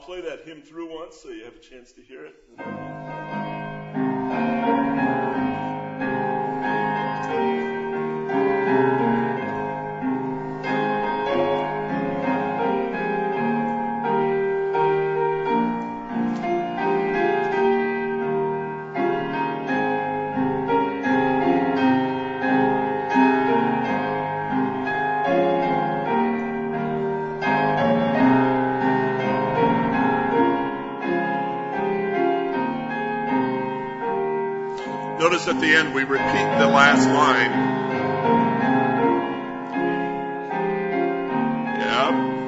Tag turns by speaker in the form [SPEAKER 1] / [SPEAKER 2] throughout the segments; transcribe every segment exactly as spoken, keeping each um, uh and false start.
[SPEAKER 1] play that hymn through once so you have a chance to hear it. Notice at the end we repeat the last line. Yeah.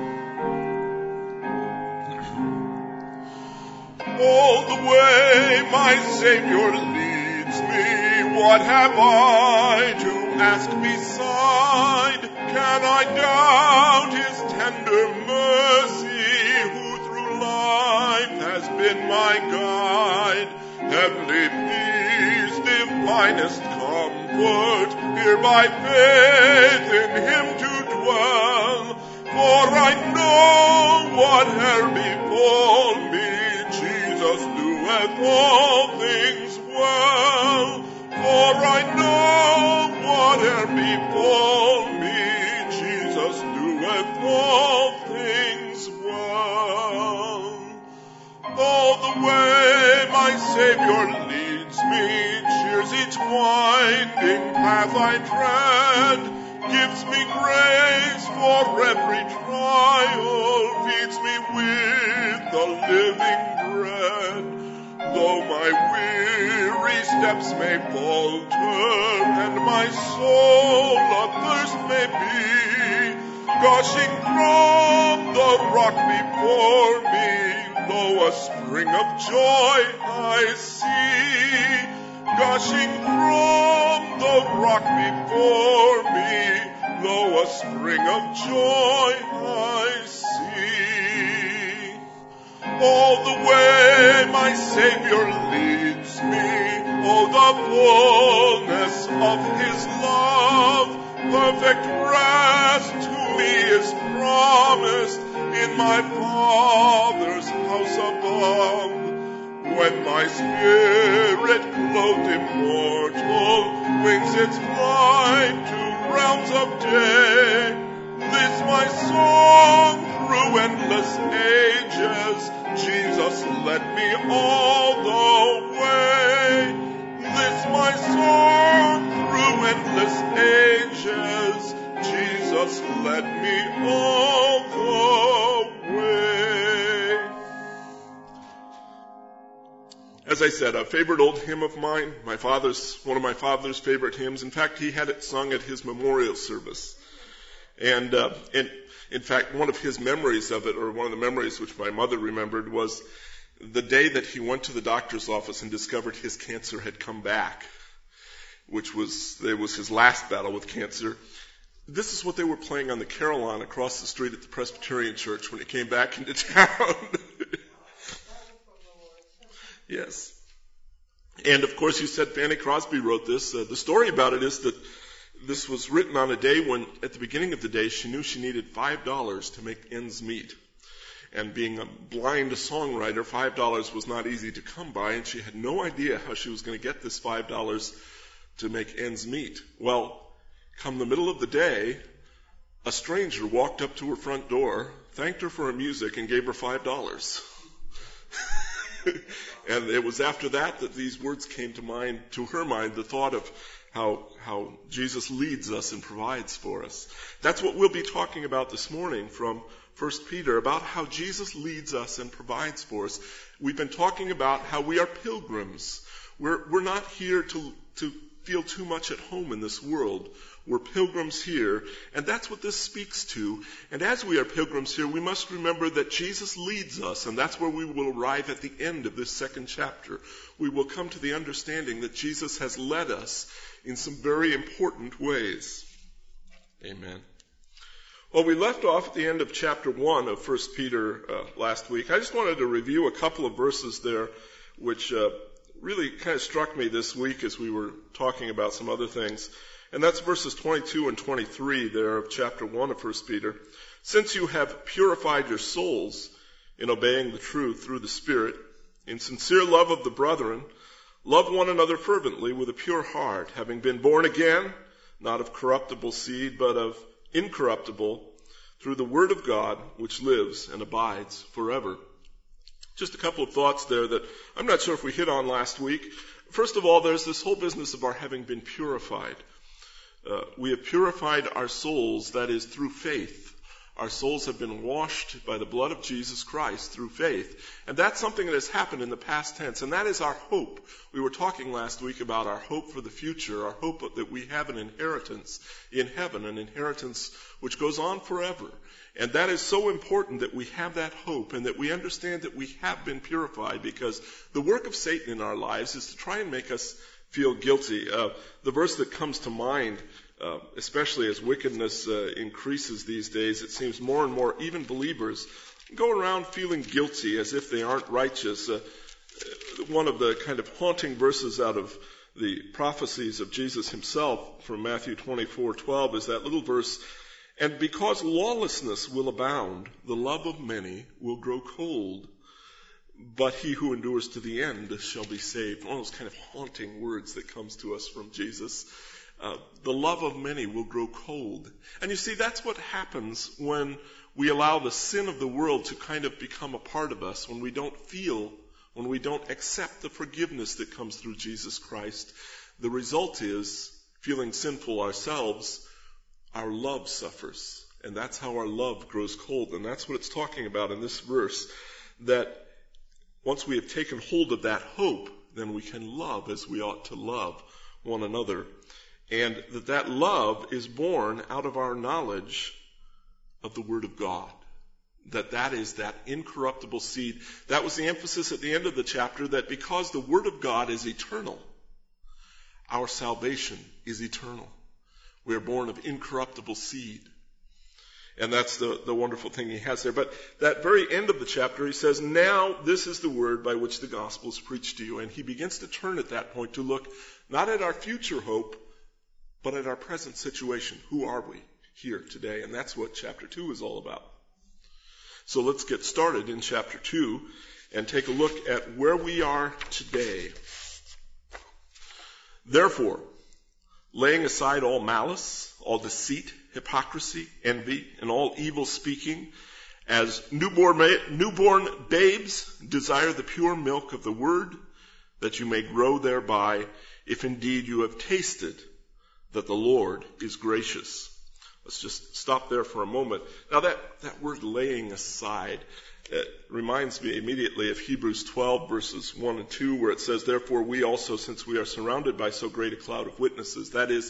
[SPEAKER 1] All the way my Savior leads me, what have I to ask beside? Can I doubt His tender mercy, who through life has been my guide? Heavenly peace, divinest comfort, here by faith in Him to dwell. For I know whate'er befall me, Jesus doeth all things well. For I know whate'er befall me, Jesus doeth all things well. All the way my Savior leads me, cheers each winding path I tread, gives me grace for every trial, feeds me with the living bread. Though my weary steps may falter, and my soul athirst may be, gushing from the rock before me, lo, a spring of joy I see. Gushing from the rock before me, lo, a spring of joy I see. All the way my Savior leads me, oh, the fullness of His love, perfect rest to me is promised in my Father's house above. When my spirit, clothed immortal, wings its flight to realms of day, this my song through endless ages, Jesus led me all the way. This my song through endless ages, Jesus led me all the way. As I said, a favorite old hymn of mine, my father's, one of my father's favorite hymns. In fact, he had it sung at his memorial service. And, uh, and in fact, one of his memories of it, or one of the memories which my mother remembered, was the day that he went to the doctor's office and discovered his cancer had come back, which was, it was his last battle with cancer. This is what they were playing on the carillon across the street at the Presbyterian Church when he came back into town. Yes. And of course you said Fanny Crosby wrote this. Uh, the story about it is that this was written on a day when, at the beginning of the day, she knew she needed five dollars to make ends meet. And being a blind songwriter, five dollars was not easy to come by, and she had no idea how she was going to get this five dollars to make ends meet. Well, come the middle of the day, a stranger walked up to her front door, thanked her for her music, and gave her five dollars. And it was after that that these words came to mind, to her mind, the thought of how, how Jesus leads us and provides for us. That's what we'll be talking about this morning from First Peter, about how Jesus leads us and provides for us. We've been talking about how we are pilgrims. We're, we're not here to, to feel too much at home in this world. We're pilgrims here, and that's what this speaks to. And as we are pilgrims here, we must remember that Jesus leads us, and that's where we will arrive at the end of this second chapter. We will come to the understanding that Jesus has led us in some very important ways. Amen. Well, we left off at the end of chapter one of First Peter uh, last week. I just wanted to review a couple of verses there, which uh, really kind of struck me this week as we were talking about some other things. And that's verses twenty-two and twenty-three there of chapter one of First Peter. Since you have purified your souls in obeying the truth through the Spirit, in sincere love of the brethren, love one another fervently with a pure heart, having been born again, not of corruptible seed, but of incorruptible, through the word of God, which lives and abides forever. Just a couple of thoughts there that I'm not sure if we hit on last week. First of all, there's this whole business of our having been purified. Uh, we have purified our souls, that is, through faith. Our souls have been washed by the blood of Jesus Christ through faith. And that's something that has happened in the past tense. And that is our hope. We were talking last week about our hope for the future, our hope that we have an inheritance in heaven, an inheritance which goes on forever. And that is so important that we have that hope and that we understand that we have been purified, because the work of Satan in our lives is to try and make us feel guilty. Uh, the verse that comes to mind, Uh, especially as wickedness uh, increases these days, it seems more and more even believers go around feeling guilty as if they aren't righteous. Uh, one of the kind of haunting verses out of the prophecies of Jesus himself from Matthew twenty-four twelve is that little verse, "And because lawlessness will abound, the love of many will grow cold. But he who endures to the end shall be saved." One of those kind of haunting words that comes to us from Jesus. Uh, the love of many will grow cold. And you see, that's what happens when we allow the sin of the world to kind of become a part of us, when we don't feel, when we don't accept the forgiveness that comes through Jesus Christ. The result is, feeling sinful ourselves, our love suffers. And that's how our love grows cold. And that's what it's talking about in this verse, that once we have taken hold of that hope, then we can love as we ought to love one another. And that that love is born out of our knowledge of the Word of God. That that is that incorruptible seed. That was the emphasis at the end of the chapter, that because the Word of God is eternal, our salvation is eternal. We are born of incorruptible seed. And that's the, the wonderful thing he has there. But that very end of the chapter, he says, "Now this is the word by which the gospel is preached to you." And he begins to turn at that point to look not at our future hope, but at our present situation. Who are we here today? And that's what chapter two is all about. So let's get started in chapter two and take a look at where we are today. "Therefore, laying aside all malice, all deceit, hypocrisy, envy, and all evil speaking, as newborn, newborn babes desire the pure milk of the word, that you may grow thereby, if indeed you have tasted that the Lord is gracious." Let's just stop there for a moment. Now that, that word "laying aside," it reminds me immediately of Hebrews twelve verses one and two, where it says, "Therefore we also, since we are surrounded by so great a cloud of witnesses," that is,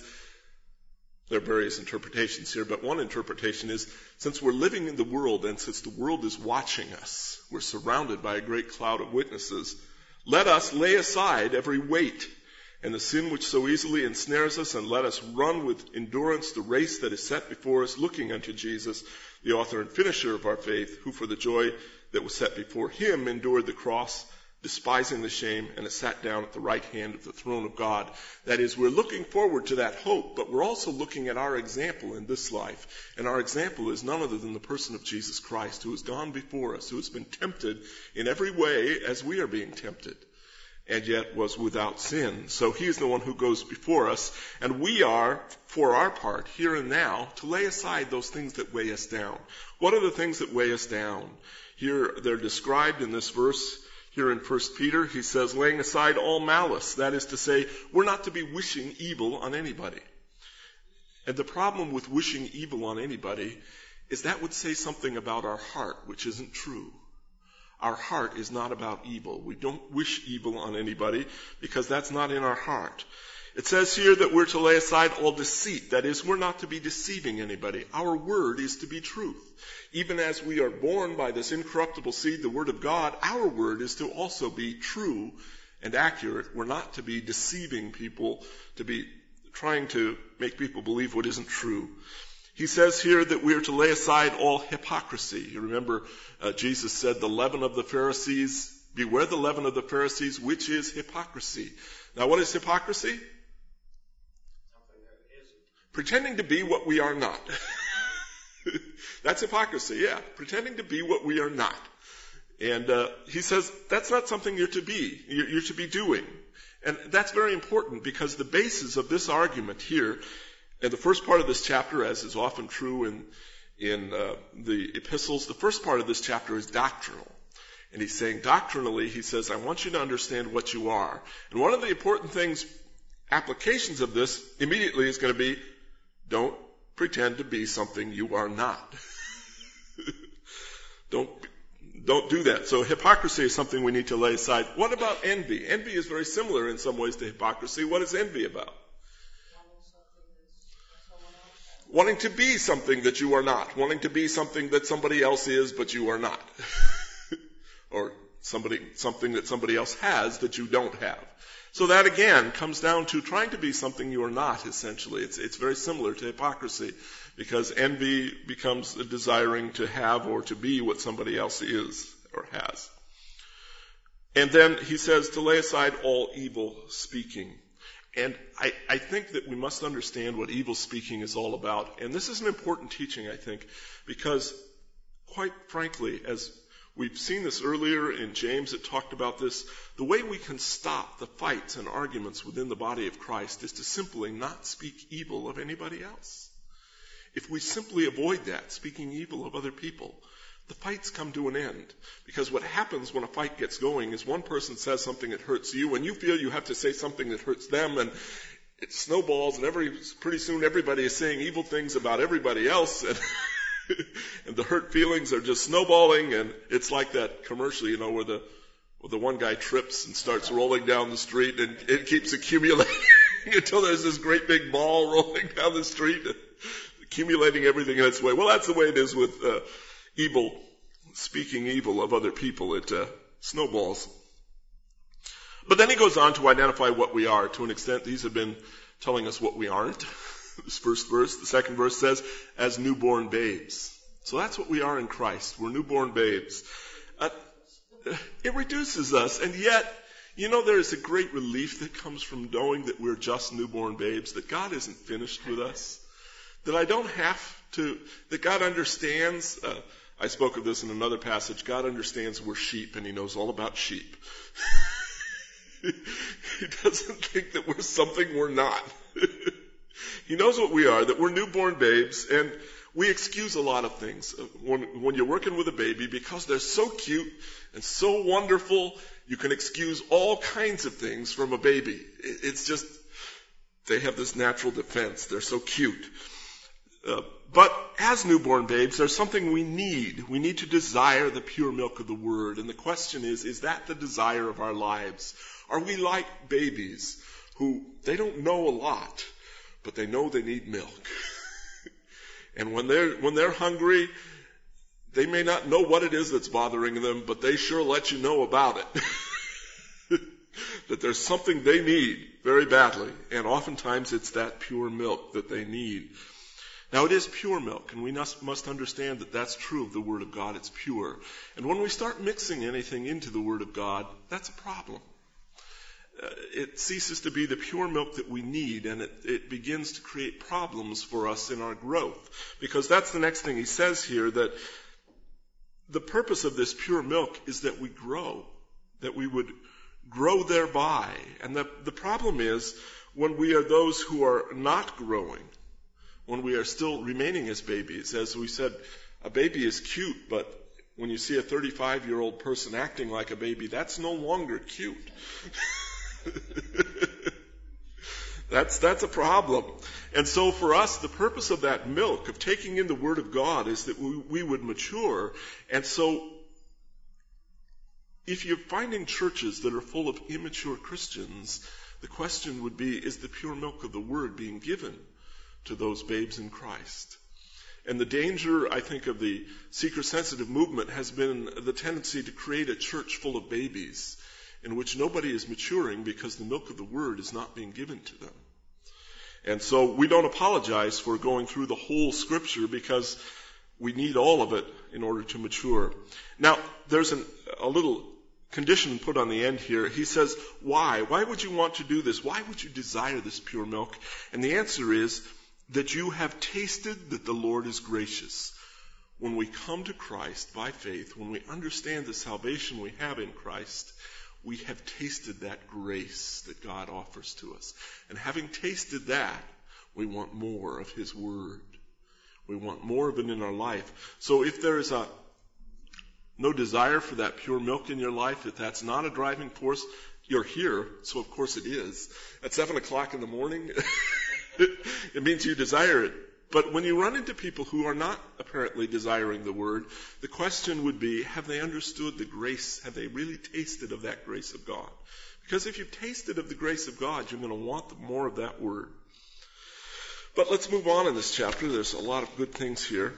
[SPEAKER 1] there are various interpretations here, but one interpretation is, since we're living in the world and since the world is watching us, we're surrounded by a great cloud of witnesses, "Let us lay aside every weight and the sin which so easily ensnares us, and let us run with endurance the race that is set before us, looking unto Jesus, the author and finisher of our faith, who for the joy that was set before him endured the cross, despising the shame, and has sat down at the right hand of the throne of God." That is, we're looking forward to that hope, but we're also looking at our example in this life. And our example is none other than the person of Jesus Christ, who has gone before us, who has been tempted in every way as we are being tempted, and yet was without sin. So he is the one who goes before us, and we are, for our part, here and now, to lay aside those things that weigh us down. What are the things that weigh us down? Here they're described in this verse. Here in First Peter, he says, laying aside all malice. That is to say, we're not to be wishing evil on anybody. And the problem with wishing evil on anybody is that would say something about our heart, which isn't true. Our heart is not about evil. We don't wish evil on anybody because that's not in our heart. It says here that we're to lay aside all deceit. That is, we're not to be deceiving anybody. Our word is to be truth. Even as we are born by this incorruptible seed, the word of God, our word is to also be true and accurate. We're not to be deceiving people, to be trying to make people believe what isn't true. He says here that we are to lay aside all hypocrisy. You remember uh, Jesus said the leaven of the Pharisees, beware the leaven of the Pharisees, which is hypocrisy. Now what is hypocrisy? Pretending to be what we are not. That's hypocrisy, yeah. Pretending to be what we are not. And uh, he says that's not something you're to be. You're, you're to be doing. And that's very important because the basis of this argument here, in the first part of this chapter, as is often true in, in uh, the epistles, the first part of this chapter is doctrinal. And he's saying doctrinally, he says, I want you to understand what you are. And one of the important things, applications of this immediately is going to be, don't pretend to be something you are not. Don't Don't do that. So hypocrisy is something we need to lay aside. What about envy? Envy is very similar in some ways to hypocrisy. What is envy about? Wanting to be something that you are not. Wanting to be something that somebody else is, but you are not. Or somebody, something that somebody else has that you don't have. So that again comes down to trying to be something you are not, essentially. It's, it's very similar to hypocrisy, because envy becomes a desiring to have or to be what somebody else is or has. And then he says to lay aside all evil speaking. And I, I think that we must understand what evil speaking is all about. And this is an important teaching, I think, because quite frankly, as we've seen this earlier in James, it talked about this. The way we can stop the fights and arguments within the body of Christ is to simply not speak evil of anybody else. If we simply avoid that, speaking evil of other people, the fights come to an end. Because what happens when a fight gets going is one person says something that hurts you, and you feel you have to say something that hurts them, and it snowballs, and every, pretty soon everybody is saying evil things about everybody else, and and the hurt feelings are just snowballing, and it's like that commercial, you know, where the where the one guy trips and starts rolling down the street, and it keeps accumulating until there's this great big ball rolling down the street, accumulating everything in its way. Well, that's the way it is with uh, evil, speaking evil of other people. It uh, snowballs. But then he goes on to identify what we are. To an extent, these have been telling us what we aren't. This first verse. The second verse says, as newborn babes. So that's what we are in Christ. We're newborn babes. Uh, it reduces us, and yet, you know, there is a great relief that comes from knowing that we're just newborn babes, that God isn't finished with us, that I don't have to, that God understands. Uh, I spoke of this in another passage. God understands we're sheep, and he knows all about sheep. He doesn't think that we're something we're not. He knows what we are, that we're newborn babes, and we excuse a lot of things. When, when you're working with a baby, because they're so cute and so wonderful, you can excuse all kinds of things from a baby. It's just, they have this natural defense. They're so cute. Uh, but as newborn babes, there's something we need. We need to desire the pure milk of the Word. And the question is, is that the desire of our lives? Are we like babies who, they don't know a lot, but they know they need milk? And when they're, when they're hungry, they may not know what it is that's bothering them, but they sure let you know about it. That there's something they need very badly. And oftentimes it's that pure milk that they need. Now, it is pure milk, and we must, must understand that that's true of the Word of God. It's pure. And when we start mixing anything into the Word of God, that's a problem. Uh, it ceases to be the pure milk that we need, and it, it begins to create problems for us in our growth. Because that's the next thing he says here, that the purpose of this pure milk is that we grow, that we would grow thereby. And the, the problem is when we are those who are not growing, when we are still remaining as babies. As we said, a baby is cute, but when you see a thirty-five-year-old person acting like a baby, that's no longer cute. that's that's a problem. And so for us, the purpose of that milk, of taking in the Word of God, is that we, we would mature. And so if you're finding churches that are full of immature Christians, the question would be, is the pure milk of the Word being given to those babes in Christ? And the danger, I think, of the seeker-sensitive movement has been the tendency to create a church full of babies in which nobody is maturing because the milk of the Word is not being given to them. And so we don't apologize for going through the whole Scripture because we need all of it in order to mature. Now, there's an, a little condition put on the end here. He says, why? Why would you want to do this? Why would you desire this pure milk? And the answer is that you have tasted that the Lord is gracious. when we come to Christ by faith, when we understand the salvation we have in Christ, we have tasted that grace that God offers to us. And having tasted that, we want more of His Word. We want more of it in our life. So if there is a no desire for that pure milk in your life, if that's not a driving force, you're here, so of course it is. At seven o'clock in the morning, it means you desire it. But when you run into people who are not apparently desiring the Word, the question would be, have they understood the grace? Have they really tasted of that grace of God? Because if you've tasted of the grace of God, you're going to want more of that Word. But let's move on in this chapter. There's a lot of good things here.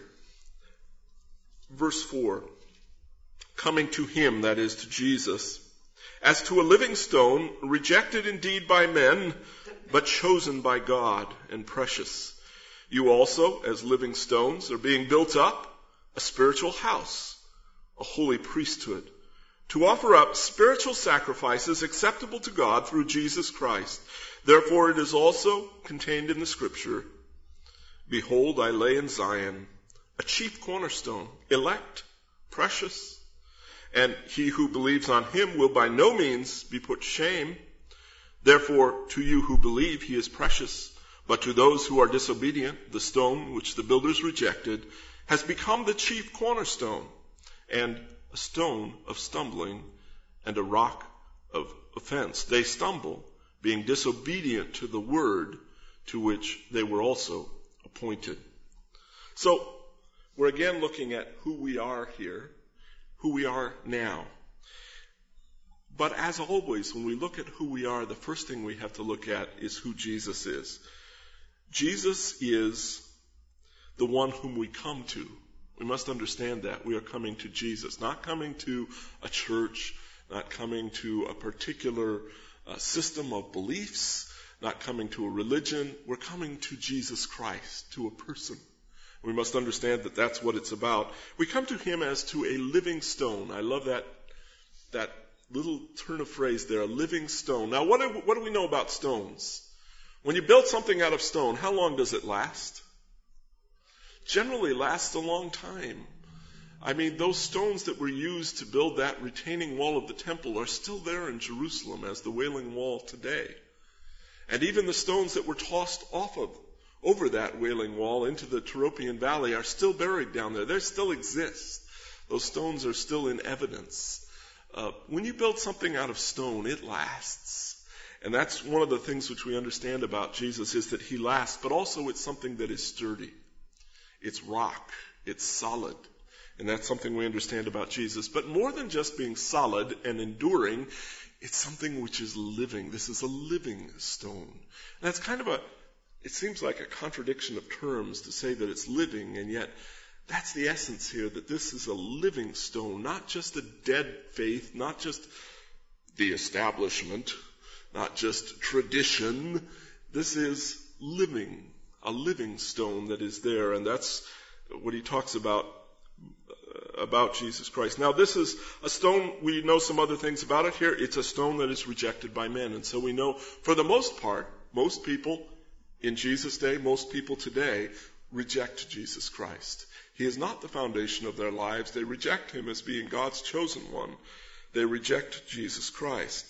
[SPEAKER 1] Verse four, coming to Him, that is to Jesus, as to a living stone, rejected indeed by men, but chosen by God and precious. You also, as living stones, are being built up, a spiritual house, a holy priesthood, to offer up spiritual sacrifices acceptable to God through Jesus Christ. Therefore it is also contained in the Scripture, behold, I lay in Zion a chief cornerstone, elect, precious, and he who believes on Him will by no means be put to shame. Therefore to you who believe He is precious, but to those who are disobedient, the stone which the builders rejected has become the chief cornerstone, and a stone of stumbling and a rock of offense. They stumble, being disobedient to the word to which they were also appointed. So, we're again looking at who we are here, who we are now. But as always, when we look at who we are, the first thing we have to look at is who Jesus is. Jesus is the one whom we come to. We must understand that. We are coming to Jesus, not coming to a church, not coming to a particular uh, system of beliefs, not coming to a religion. We're coming to Jesus Christ, to a person. We must understand that that's what it's about. We come to Him as to a living stone. I love that that little turn of phrase there, a living stone. Now, what do, what do we know about stones? When you build something out of stone, how long does it last? Generally lasts a long time. I mean, those stones that were used to build that retaining wall of the temple are still there in Jerusalem as the Wailing Wall today. And even the stones that were tossed off of over that Wailing Wall into the Tyropoeon Valley are still buried down there. They still exist. Those stones are still in evidence. Uh, when you build something out of stone, it lasts. And that's one of the things which we understand about Jesus, is that He lasts, but also it's something that is sturdy. It's rock. It's solid. And that's something we understand about Jesus. But more than just being solid and enduring, it's something which is living. This is a living stone. And that's kind of a, it seems like a contradiction of terms to say that it's living, and yet that's the essence here, that this is a living stone, not just a dead faith, not just the establishment, not just tradition. This is living, a living stone that is there, and that's what he talks about about Jesus Christ. Now, this is a stone, we know some other things about it here. It's a stone that is rejected by men, and so we know, for the most part, most people in Jesus' day, most people today, reject Jesus Christ. He is not the foundation of their lives. They reject Him as being God's chosen one. They reject Jesus Christ.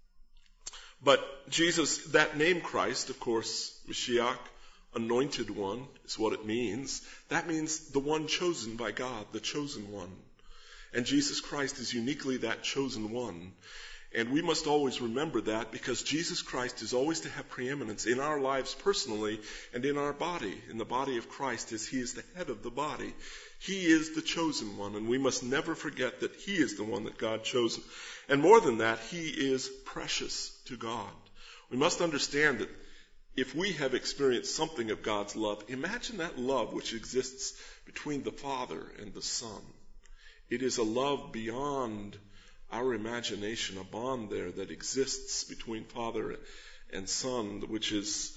[SPEAKER 1] But Jesus, that name Christ, of course, Mashiach, anointed one, is what it means. That means the one chosen by God, the chosen one. And Jesus Christ is uniquely that chosen one. And we must always remember that, because Jesus Christ is always to have preeminence in our lives personally and in our body, in the body of Christ, as He is the head of the body. He is the chosen one, and we must never forget that He is the one that God chose. And more than that, He is precious to God. We must understand that if we have experienced something of God's love, imagine that love which exists between the Father and the Son. It is a love beyond our imagination, a bond there that exists between Father and Son, which is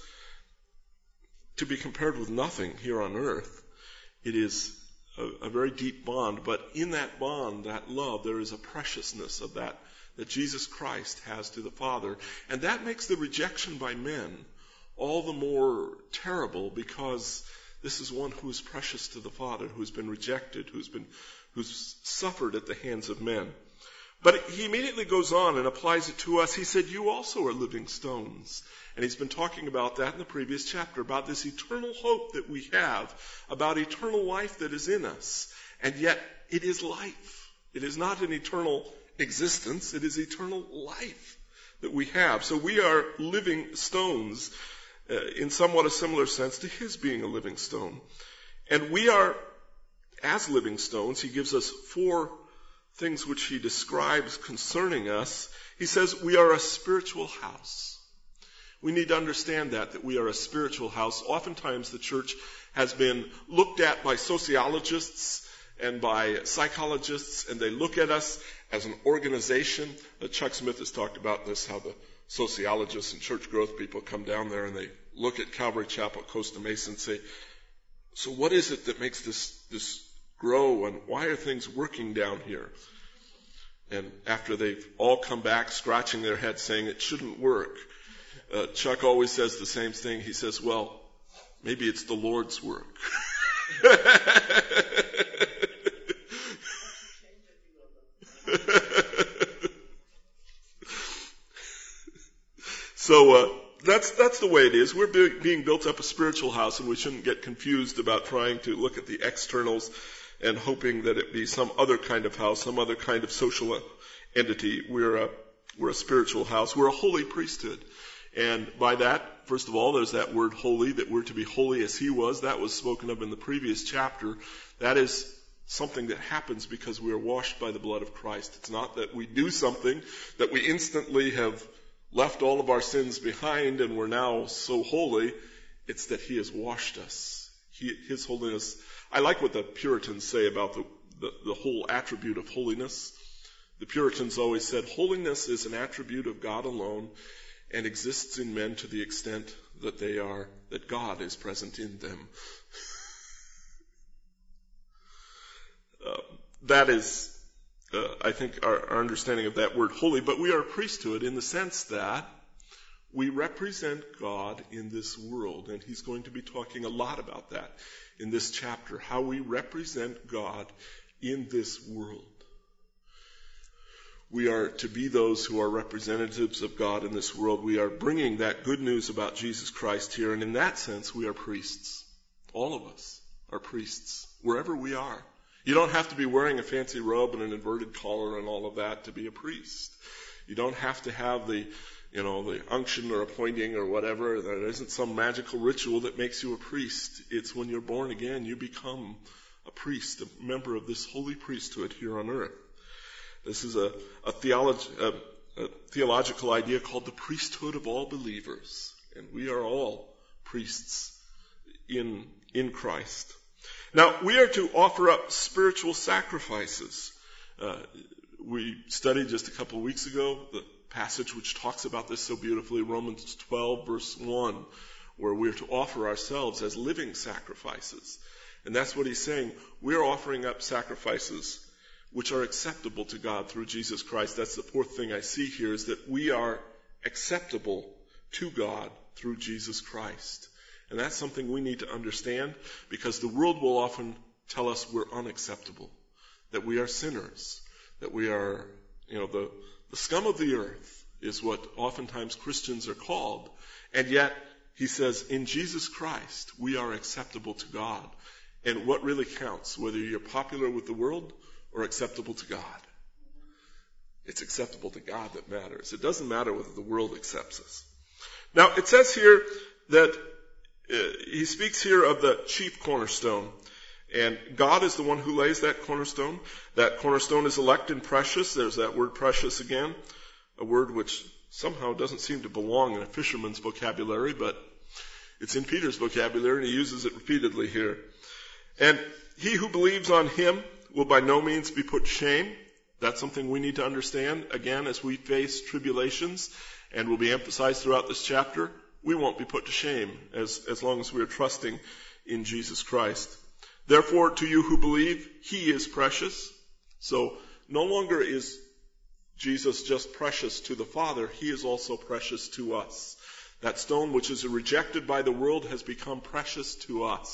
[SPEAKER 1] to be compared with nothing here on earth. It is a, a very deep bond, but in that bond, that love, there is a preciousness of that that Jesus Christ has to the Father, and that makes the rejection by men all the more terrible, because This is one who is precious to the Father, who's been rejected, who's been, who's suffered at the hands of men. But he immediately goes on and applies it to us. He said, you also are living stones. And he's been talking about that in the previous chapter, about this eternal hope that we have, about eternal life that is in us. And yet, it is life. It is not an eternal existence. It is eternal life that we have. So we are living stones uh, in somewhat a similar sense to his being a living stone. And we are, as living stones, he gives us four things which he describes concerning us. He says we are a spiritual house. We need to understand that, that we are a spiritual house. Oftentimes the church has been looked at by sociologists and by psychologists, and they look at us as an organization. Uh, Chuck Smith has talked about this, how the sociologists and church growth people come down there and they look at Calvary Chapel, Costa Mesa, and say, so what is it that makes this, this grow, and why are things working down here? And after they've all come back scratching their heads saying it shouldn't work, uh, Chuck always says the same thing. He says, well, maybe it's the Lord's work. So uh, that's that's the way it is. We're be- being built up a spiritual house, and we shouldn't get confused about trying to look at the externals and hoping that it be some other kind of house, some other kind of social entity. We're a, we're a spiritual house. We're a holy priesthood. And by that, first of all, there's that word holy, that we're to be holy as he was. That was spoken of in the previous chapter. That is something that happens because we are washed by the blood of Christ. It's not that we do something, that we instantly have left all of our sins behind and we're now so holy. It's that he has washed us. He, his holiness. I like what the Puritans say about the, the, the whole attribute of holiness. The Puritans always said, holiness is an attribute of God alone and exists in men to the extent that they are, that God is present in them. uh, that is, uh, I think, our, our understanding of that word holy. But we are a priesthood in the sense that we represent God in this world. And he's going to be talking a lot about that in this chapter, how we represent God in this world. We are to be those who are representatives of God in this world. We are bringing that good news about Jesus Christ here. And in that sense, we are priests. All of us are priests, wherever we are. You don't have to be wearing a fancy robe and an inverted collar and all of that to be a priest. You don't have to have the, you know, the unction or appointing or whatever. There isn't some magical ritual that makes you a priest. It's when you're born again, you become a priest, a member of this holy priesthood here on earth. This is a, a, theology, a, a theological idea called the priesthood of all believers. And we are all priests in, in Christ. Now, we are to offer up spiritual sacrifices. Uh, we studied just a couple of weeks ago the passage which talks about this so beautifully, Romans twelve, verse one, where we're to offer ourselves as living sacrifices. And that's what he's saying. We're offering up sacrifices which are acceptable to God through Jesus Christ. That's the fourth thing I see here, is that we are acceptable to God through Jesus Christ. And that's something we need to understand, because the world will often tell us we're unacceptable, that we are sinners, that we are, you know, the, the scum of the earth is what oftentimes Christians are called. And yet, he says, in Jesus Christ, we are acceptable to God. And what really counts, whether you're popular with the world or acceptable to God? It's acceptable to God that matters. It doesn't matter whether the world accepts us. Now, it says here that uh, he speaks here of the chief cornerstone. And God is the one who lays that cornerstone. That cornerstone is elect and precious. There's that word precious again, a word which somehow doesn't seem to belong in a fisherman's vocabulary, but it's in Peter's vocabulary, and he uses it repeatedly here. And he who believes on him will by no means be put to shame. That's something we need to understand. Again, as we face tribulations, and will be emphasized throughout this chapter, we won't be put to shame as, as long as we are trusting in Jesus Christ. Therefore, to you who believe, he is precious. So no longer is Jesus just precious to the Father, he is also precious to us. That stone which is rejected by the world has become precious to us.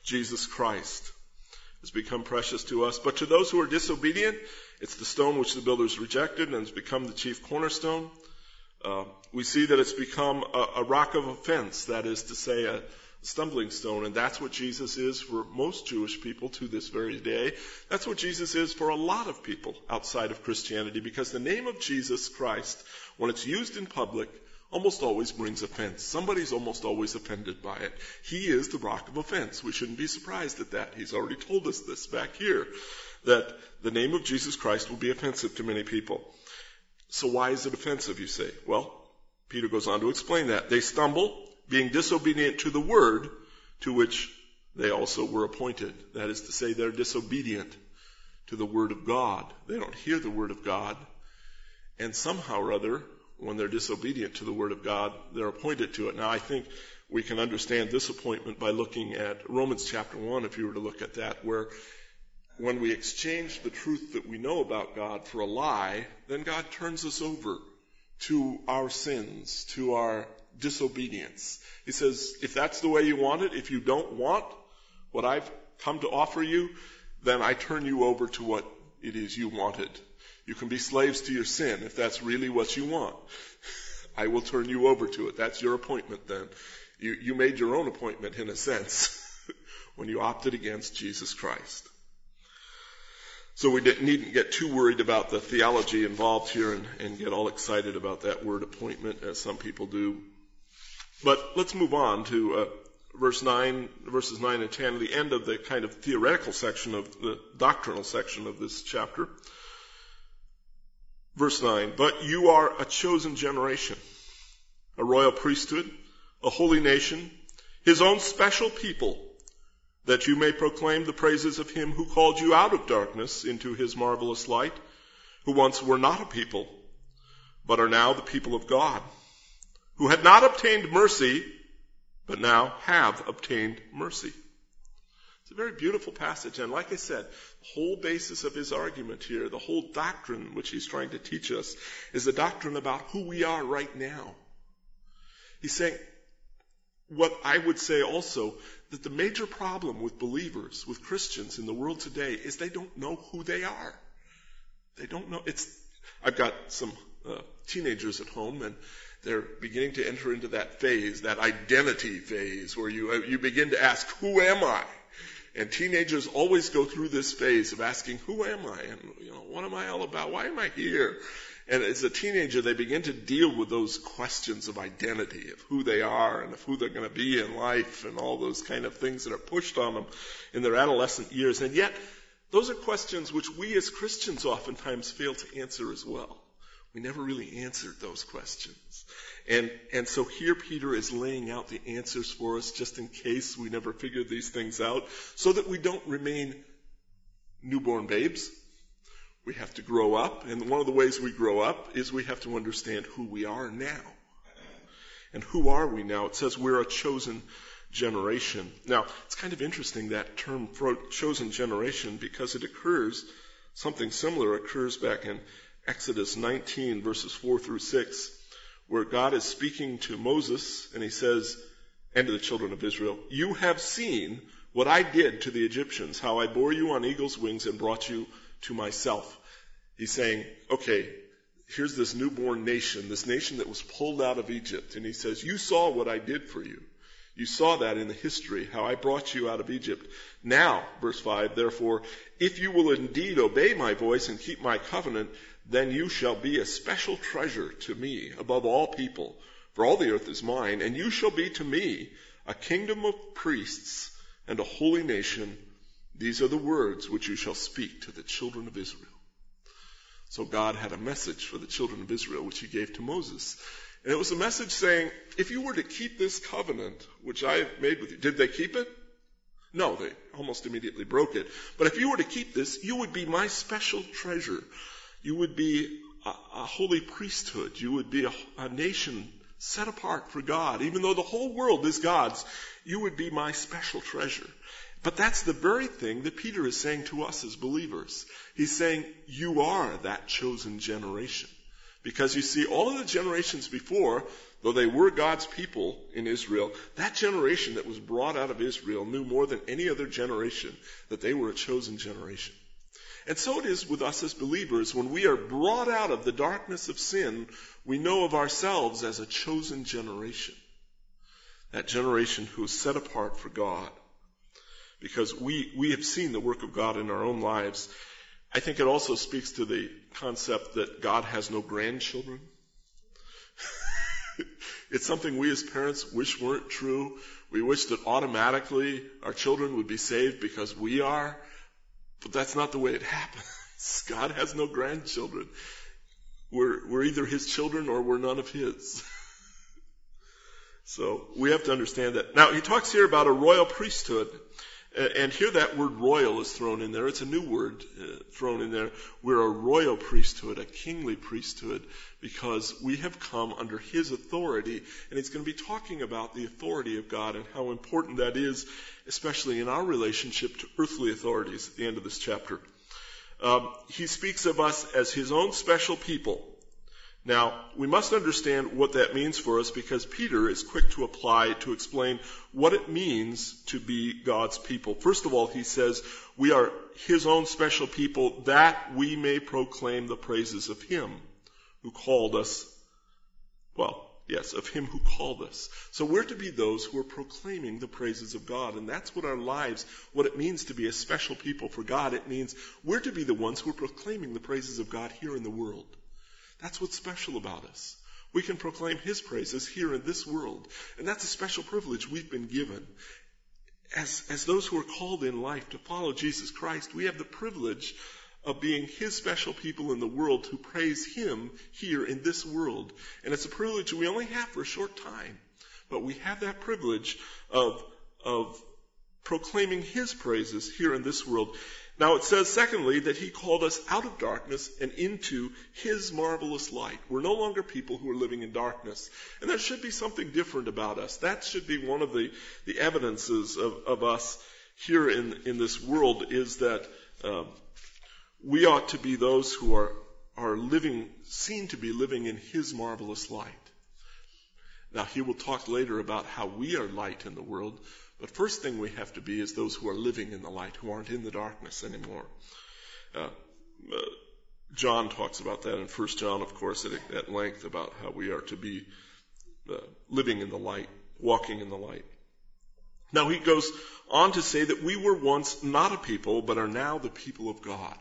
[SPEAKER 1] Jesus Christ has become precious to us. But to those who are disobedient, it's the stone which the builders rejected and has become the chief cornerstone. Uh, we see that it's become a, a rock of offense, that is to say, a stumbling stone, and that's what Jesus is for most Jewish people to this very day. That's what Jesus is for a lot of people outside of Christianity, because the name of Jesus Christ, when it's used in public, almost always brings offense. Somebody's almost always offended by it. He is the rock of offense. We shouldn't be surprised at that. He's already told us this back here, that the name of Jesus Christ will be offensive to many people. So why is it offensive, you say? Well, Peter goes on to explain that. They stumble, being disobedient to the word to which they also were appointed. That is to say, they're disobedient to the word of God. They don't hear the word of God. And somehow or other, when they're disobedient to the word of God, they're appointed to it. Now, I think we can understand this appointment by looking at Romans chapter one, if you were to look at that, where when we exchange the truth that we know about God for a lie, then God turns us over to our sins, to our disobedience. He says, if that's the way you want it, if you don't want what I've come to offer you, then I turn you over to what it is you wanted. You can be slaves to your sin if that's really what you want. I will turn you over to it. That's your appointment then. You, you made your own appointment in a sense when you opted against Jesus Christ. So we needn't get too worried about the theology involved here and, and get all excited about that word appointment, as some people do. But let's move on to uh, verse nine, verses nine and ten, the end of the kind of theoretical section of the doctrinal section of this chapter. Verse nine, but you are a chosen generation, a royal priesthood, a holy nation, his own special people, that you may proclaim the praises of him who called you out of darkness into his marvelous light, who once were not a people, but are now the people of God, who had not obtained mercy, but now have obtained mercy. It's a very beautiful passage, and like I said, the whole basis of his argument here, the whole doctrine which he's trying to teach us, is the doctrine about who we are right now. He's saying, what I would say also, that the major problem with believers, with Christians in the world today, is they don't know who they are. They don't know. It's. I've got some uh, teenagers at home, and they're beginning to enter into that phase, that identity phase, where you uh, you begin to ask, who am I? And teenagers always go through this phase of asking, who am I? And, you know, what am I all about? Why am I here? And as a teenager, they begin to deal with those questions of identity, of who they are and of who they're going to be in life and all those kind of things that are pushed on them in their adolescent years. And yet, those are questions which we as Christians oftentimes fail to answer as well. We never really answered those questions. And, and so here Peter is laying out the answers for us just in case we never figured these things out, so that we don't remain newborn babes. We have to grow up, and one of the ways we grow up is we have to understand who we are now. And who are we now? It says we're a chosen generation. Now, it's kind of interesting, that term chosen generation, because it occurs, something similar occurs back in Exodus nineteen, verses four through six, where God is speaking to Moses, and he says, and to the children of Israel, you have seen what I did to the Egyptians, how I bore you on eagle's wings and brought you to myself. He's saying, okay, here's this newborn nation, this nation that was pulled out of Egypt. And he says, you saw what I did for you. You saw that in the history, how I brought you out of Egypt. Now, verse five, therefore, if you will indeed obey my voice and keep my covenant, then you shall be a special treasure to me above all people, for all the earth is mine, and you shall be to me a kingdom of priests and a holy nation. These are the words which you shall speak to the children of Israel. So God had a message for the children of Israel, which he gave to Moses. And it was a message saying, if you were to keep this covenant, which I have made with you, did they keep it? No, they almost immediately broke it. But if you were to keep this, you would be my special treasure. You would be a, a holy priesthood. You would be a, a nation set apart for God. Even though the whole world is God's, you would be my special treasure. But that's the very thing that Peter is saying to us as believers. He's saying, you are that chosen generation. Because you see, all of the generations before, though they were God's people in Israel, that generation that was brought out of Israel knew more than any other generation that they were a chosen generation. And so it is with us as believers. When we are brought out of the darkness of sin, we know of ourselves as a chosen generation. That generation who is set apart for God. Because we, we have seen the work of God in our own lives. I think it also speaks to the concept that God has no grandchildren. It's something we as parents wish weren't true. We wish that automatically our children would be saved because we are. But that's not the way it happens. God has no grandchildren. We're, we're either his children or we're none of his. So we have to understand that. Now, he talks here about a royal priesthood. And here that word royal is thrown in there. It's a new word uh, thrown in there. We're a royal priesthood, a kingly priesthood, because we have come under his authority. And he's going to be talking about the authority of God and how important that is, especially in our relationship to earthly authorities at the end of this chapter. Um, he speaks of us as his own special people. Now, we must understand what that means for us, because Peter is quick to apply to explain what it means to be God's people. First of all, he says, we are his own special people that we may proclaim the praises of him who called us. Well, yes, of him who called us. So we're to be those who are proclaiming the praises of God. And that's what our lives, what it means to be a special people for God. It means we're to be the ones who are proclaiming the praises of God here in the world. That's what's special about us. We can proclaim his praises here in this world. And that's a special privilege we've been given. As, as those who are called in life to follow Jesus Christ, we have the privilege of being his special people in the world who praise him here in this world. And it's a privilege we only have for a short time. But we have that privilege of, of proclaiming his praises here in this world. Now it says, secondly, that he called us out of darkness and into his marvelous light. We're no longer people who are living in darkness. And there should be something different about us. That should be one of the, the evidences of, of us here in, in this world, is that uh, we ought to be those who are, are living, seen to be living in his marvelous light. Now he will talk later about how we are light in the world. But first thing we have to be is those who are living in the light, who aren't in the darkness anymore. Uh, uh, John talks about that in First John, of course, at, at length, about how we are to be uh, living in the light, walking in the light. Now he goes on to say that we were once not a people, but are now the people of God.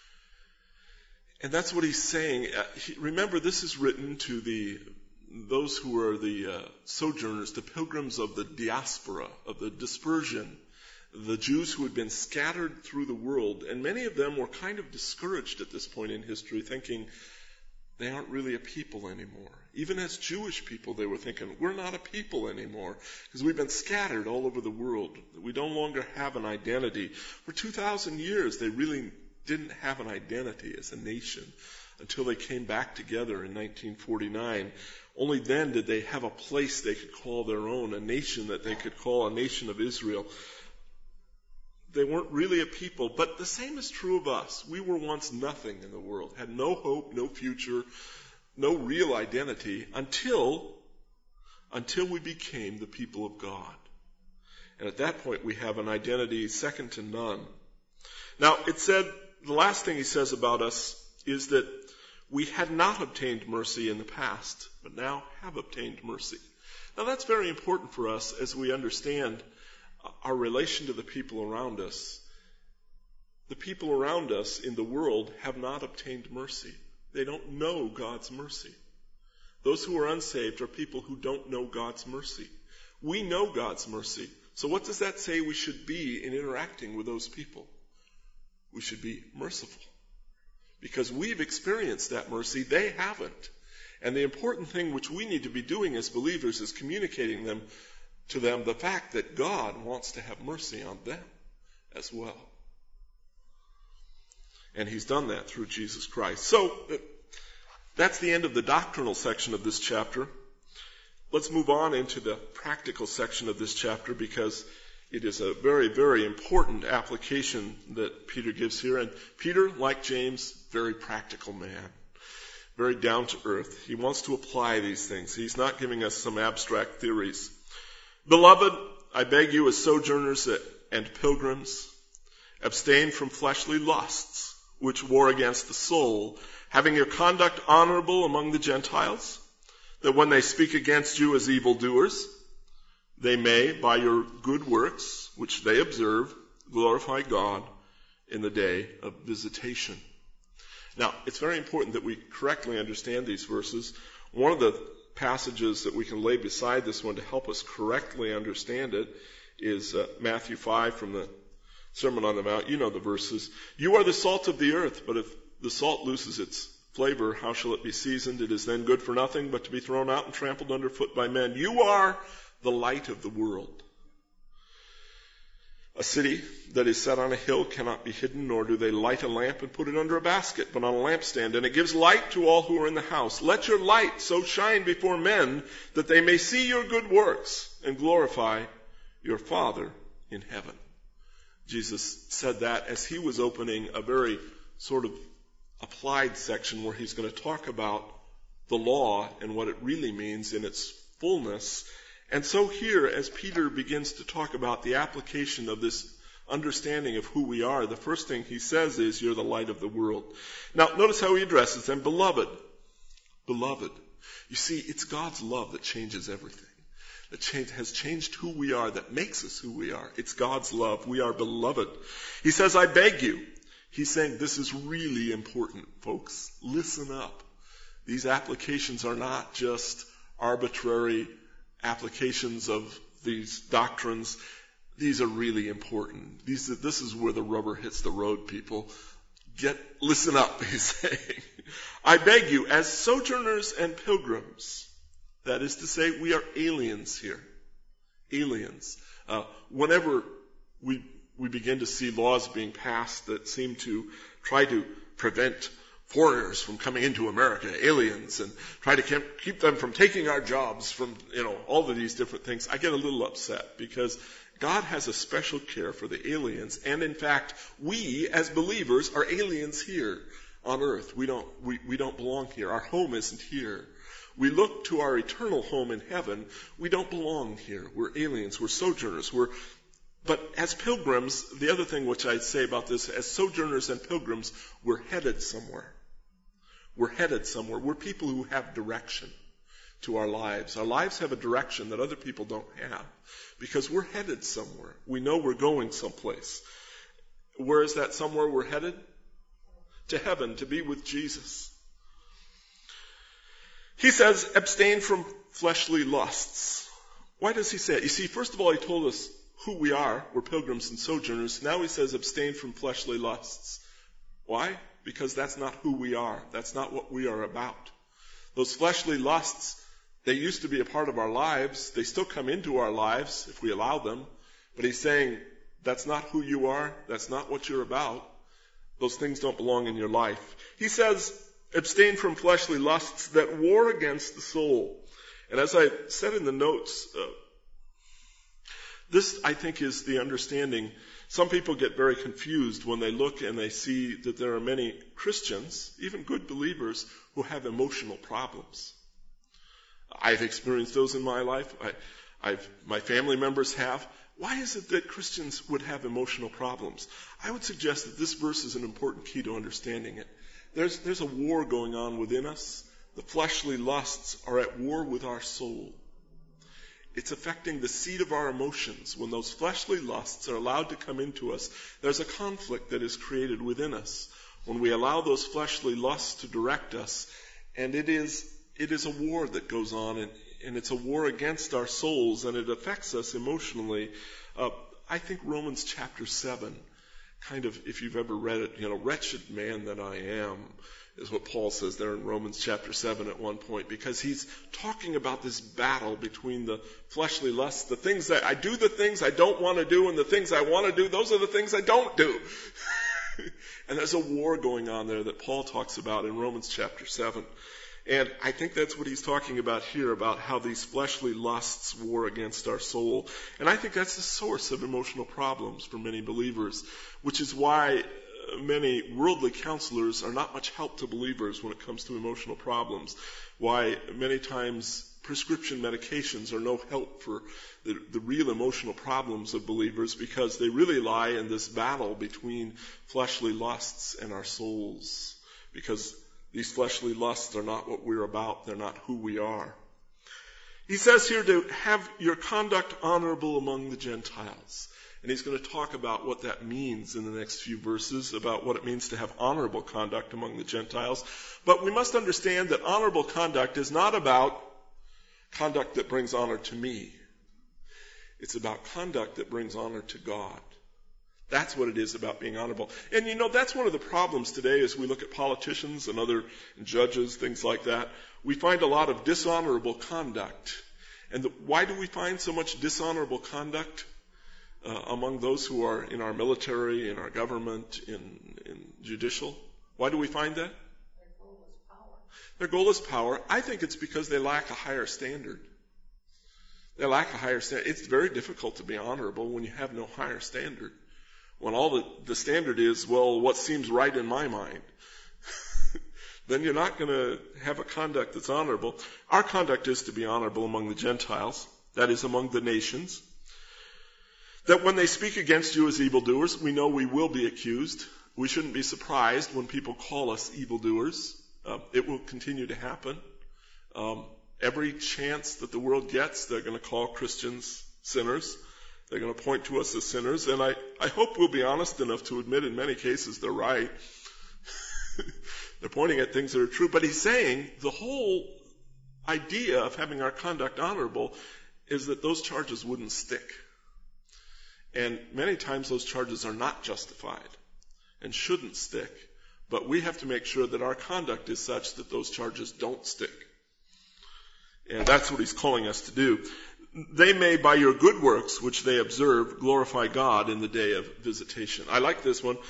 [SPEAKER 1] And that's what he's saying. Uh, he, remember, this is written to the those who are the uh, sojourners, the pilgrims of the diaspora, of the dispersion, the Jews who had been scattered through the world. And many of them were kind of discouraged at this point in history, thinking they aren't really a people anymore. Even as Jewish people, they were thinking, we're not a people anymore, because we've been scattered all over the world. We no longer have an identity. For two thousand years, they really didn't have an identity as a nation until they came back together in nineteen forty-nine. Only then did they have a place they could call their own, a nation that they could call a nation of Israel. They weren't really a people, but the same is true of us. We were once nothing in the world, had no hope, no future, no real identity until, until we became the people of God. And at that point we have an identity second to none. Now it said, the last thing he says about us is that we had not obtained mercy in the past, but now have obtained mercy. Now that's very important for us as we understand our relation to the people around us. The people around us in the world have not obtained mercy. They don't know God's mercy. Those who are unsaved are people who don't know God's mercy. We know God's mercy. So what does that say we should be in interacting with those people? We should be merciful. Because we've experienced that mercy, they haven't. And the important thing which we need to be doing as believers is communicating them to them the fact that God wants to have mercy on them as well. And he's done that through Jesus Christ. So that's the end of the doctrinal section of this chapter. Let's move on into the practical section of this chapter, because it is a very, very important application that Peter gives here. And Peter, like James, very practical man. very down to earth. He wants to apply these things. He's not giving us some abstract theories. Beloved, I beg you as sojourners and pilgrims, abstain from fleshly lusts, which war against the soul, having your conduct honorable among the Gentiles, that when they speak against you as evildoers, they may, by your good works, which they observe, glorify God in the day of visitation. Now, it's very important that we correctly understand these verses. One of the passages that we can lay beside this one to help us correctly understand it is uh, Matthew five from the Sermon on the Mount. You know the verses. You are the salt of the earth, but if the salt loses its flavor, how shall it be seasoned? It is then good for nothing but to be thrown out and trampled underfoot by men. You are the light of the world. A city that is set on a hill cannot be hidden, nor do they light a lamp and put it under a basket, but on a lampstand, and it gives light to all who are in the house. Let your light so shine before men that they may see your good works and glorify your Father in heaven. Jesus said that as he was opening a very sort of applied section where he's going to talk about the law and what it really means in its fullness. And so here, as Peter begins to talk about the application of this understanding of who we are, the first thing he says is, you're the light of the world. Now, notice how he addresses them. Beloved. Beloved. You see, it's God's love that changes everything. That change, has changed who we are, that makes us who we are. It's God's love. We are beloved. He says, I beg you. He's saying this is really important, folks. Listen up. These applications are not just arbitrary applications of these doctrines. These are really important. These, this is where the rubber hits the road, people. Get, listen up, he's saying. I beg you, as sojourners and pilgrims, that is to say, we are aliens here. Aliens. Uh, whenever we we begin to see laws being passed that seem to try to prevent foreigners from coming into America, aliens, and try to keep them from taking our jobs, from, you know, all of these different things, I get a little upset because God has a special care for the aliens, and in fact, we as believers are aliens here on earth. We don't we, we don't belong here. Our home isn't here. We look to our eternal home in heaven. We don't belong here. We're aliens. We're sojourners. We're But as pilgrims, the other thing which I'd say about this, as sojourners and pilgrims, we're headed somewhere. We're headed somewhere. We're people who have direction to our lives. Our lives have a direction that other people don't have because we're headed somewhere. We know we're going someplace. Where is that somewhere we're headed? To heaven, to be with Jesus. He says, abstain from fleshly lusts. Why does he say it? You see, first of all, he told us who we are. We're pilgrims and sojourners. Now he says abstain from fleshly lusts. Why? Because that's not who we are. That's not what we are about. Those fleshly lusts, they used to be a part of our lives. They still come into our lives if we allow them. But he's saying that's not who you are. That's not what you're about. Those things don't belong in your life. He says abstain from fleshly lusts that war against the soul. And as I said in the notes, uh, this, I think, is the understanding. Some people get very confused when they look and they see that there are many Christians, even good believers, who have emotional problems. I've experienced those in my life. I, I've, my family members have. Why is it that Christians would have emotional problems? I would suggest that this verse is an important key to understanding it. There's, there's a war going on within us. The fleshly lusts are at war with our soul. It's affecting the seat of our emotions. When those fleshly lusts are allowed to come into us, there's a conflict that is created within us when we allow those fleshly lusts to direct us. And it is it is a war that goes on, and, and it's a war against our souls, and it affects us emotionally. Uh, I think Romans chapter seven, kind of, if you've ever read it, you know, wretched man that I am, is what Paul says there in Romans chapter seven at one point, because he's talking about this battle between the fleshly lusts, the things that I do, the things I don't want to do, and the things I want to do, those are the things I don't do. And there's a war going on there that Paul talks about in Romans chapter seven. And I think that's what he's talking about here, about how these fleshly lusts war against our soul. And I think that's the source of emotional problems for many believers, which is why many worldly counselors are not much help to believers when it comes to emotional problems. Why many times prescription medications are no help for the, the real emotional problems of believers, because they really lie in this battle between fleshly lusts and our souls. Because these fleshly lusts are not what we're about. They're not who we are. He says here to have your conduct honorable among the Gentiles. And he's going to talk about what that means in the next few verses, about what it means to have honorable conduct among the Gentiles. But we must understand that honorable conduct is not about conduct that brings honor to me. It's about conduct that brings honor to God. That's what it is about being honorable. And you know, that's one of the problems today as we look at politicians and other judges, things like that. We find a lot of dishonorable conduct. And the, why do we find so much dishonorable conduct uh, among those who are in our military, in our government, in, in judicial? Why do we find that?
[SPEAKER 2] Their goal is power.
[SPEAKER 1] Their goal is power. I think it's because they lack a higher standard. They lack a higher standard. It's very difficult to be honorable when you have no higher standard. When all the, the standard is, well, what seems right in my mind, then you're not going to have a conduct that's honorable. Our conduct is to be honorable among the Gentiles, that is, among the nations. That when they speak against you as evildoers, we know we will be accused. We shouldn't be surprised when people call us evildoers. Uh, it will continue to happen. Um, every chance that the world gets, they're going to call Christians sinners. They're going to point to us as sinners, and I, I hope we'll be honest enough to admit in many cases they're right. They're pointing at things that are true, but he's saying the whole idea of having our conduct honorable is that those charges wouldn't stick. And many times those charges are not justified and shouldn't stick, but we have to make sure that our conduct is such that those charges don't stick. And that's what he's calling us to do. They may, by your good works, which they observe, glorify God in the day of visitation. I like this one.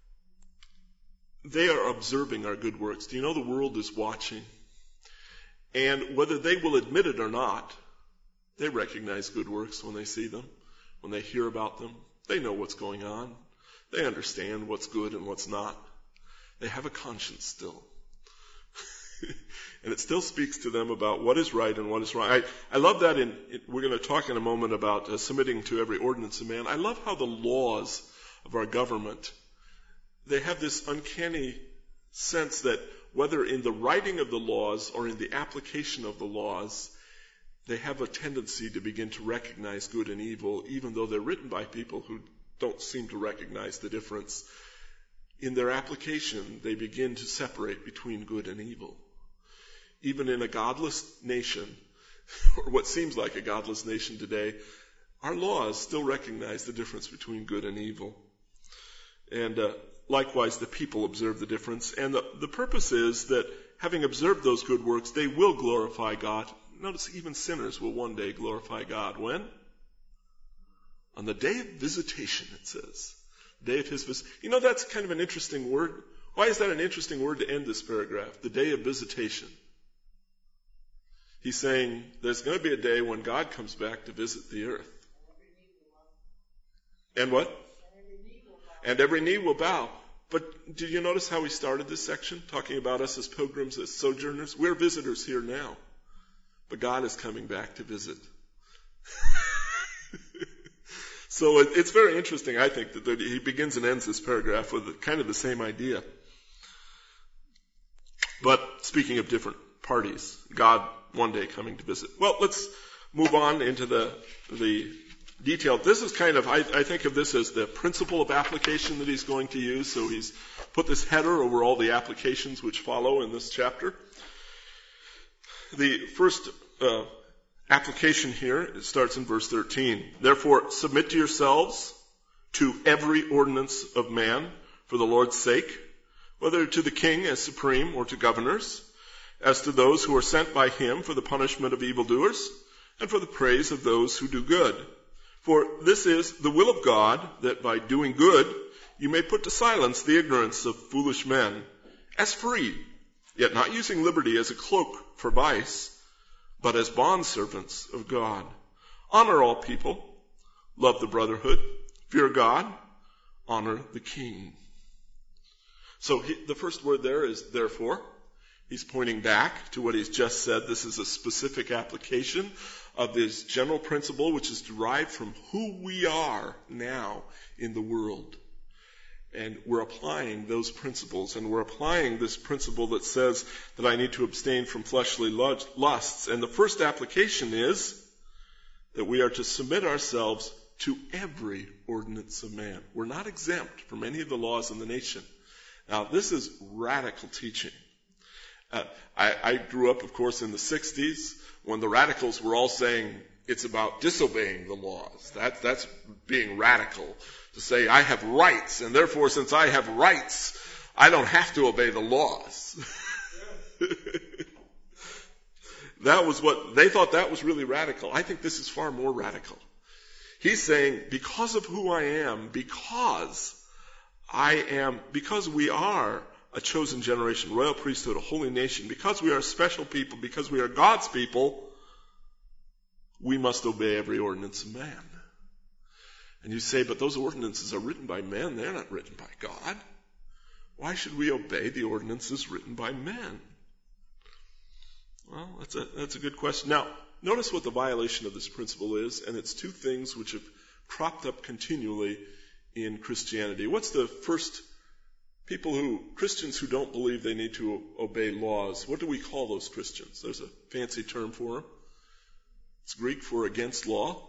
[SPEAKER 1] They are observing our good works. Do you know the world is watching? And whether they will admit it or not, they recognize good works when they see them, when they hear about them. They know what's going on. They understand what's good and what's not. They have a conscience still. And it still speaks to them about what is right and what is wrong. I, I love that. In, in we're going to talk in a moment about uh, submitting to every ordinance of man. I love how the laws of our government, they have this uncanny sense that whether in the writing of the laws or in the application of the laws, they have a tendency to begin to recognize good and evil, even though they're written by people who don't seem to recognize the difference. In their application, they begin to separate between good and evil. Even in a godless nation, or what seems like a godless nation today, our laws still recognize the difference between good and evil. And uh, likewise, the people observe the difference. And the, the purpose is that having observed those good works, they will glorify God. Notice even sinners will one day glorify God. When? On the day of visitation, it says. The day of his visit. You know, that's kind of an interesting word. Why is that an interesting word to end this paragraph? The day of visitation. He's saying there's going to be a day when God comes back to visit the earth. And what? And every knee will bow. But did you notice how we started this section, talking about us as pilgrims, as sojourners? We're visitors here now. But God is coming back to visit. So it's very interesting, I think, that he begins and ends this paragraph with kind of the same idea. But speaking of different parties, God one day coming to visit. Well, let's move on into the the detail. This is kind of, I, I think of this as the principle of application that he's going to use. So he's put this header over all the applications which follow in this chapter. The first uh, application here, it starts in verse thirteen. Therefore, submit to yourselves to every ordinance of man for the Lord's sake, whether to the king as supreme or to governors, as to those who are sent by him for the punishment of evildoers and for the praise of those who do good. For this is the will of God, that by doing good you may put to silence the ignorance of foolish men, as free, yet not using liberty as a cloak for vice, but as bondservants of God. Honor all people, love the brotherhood, fear God, honor the king. So he, the first word there is therefore. He's pointing back to what he's just said. This is a specific application of this general principle which is derived from who we are now in the world. And we're applying those principles, and we're applying this principle that says that I need to abstain from fleshly lusts. And the first application is that we are to submit ourselves to every ordinance of man. We're not exempt from any of the laws in the nation. Now, this is radical teaching. Uh, I, I grew up, of course, in the sixties when the radicals were all saying it's about disobeying the laws. That, that's being radical. To say, I have rights, and therefore, since I have rights, I don't have to obey the laws. That was what, they thought that was really radical. I think this is far more radical. He's saying, because of who I am, because I am, because we are a chosen generation, royal priesthood, a holy nation, because we are a special people, because we are God's people, we must obey every ordinance of man. And you say, but those ordinances are written by men. They're not written by God. Why should we obey the ordinances written by men? Well, that's a, that's a good question. Now, notice what the violation of this principle is, and it's two things which have cropped up continually in Christianity. What's the first people who, Christians who don't believe they need to obey laws? What do we call those Christians? There's a fancy term for them. It's Greek for against law.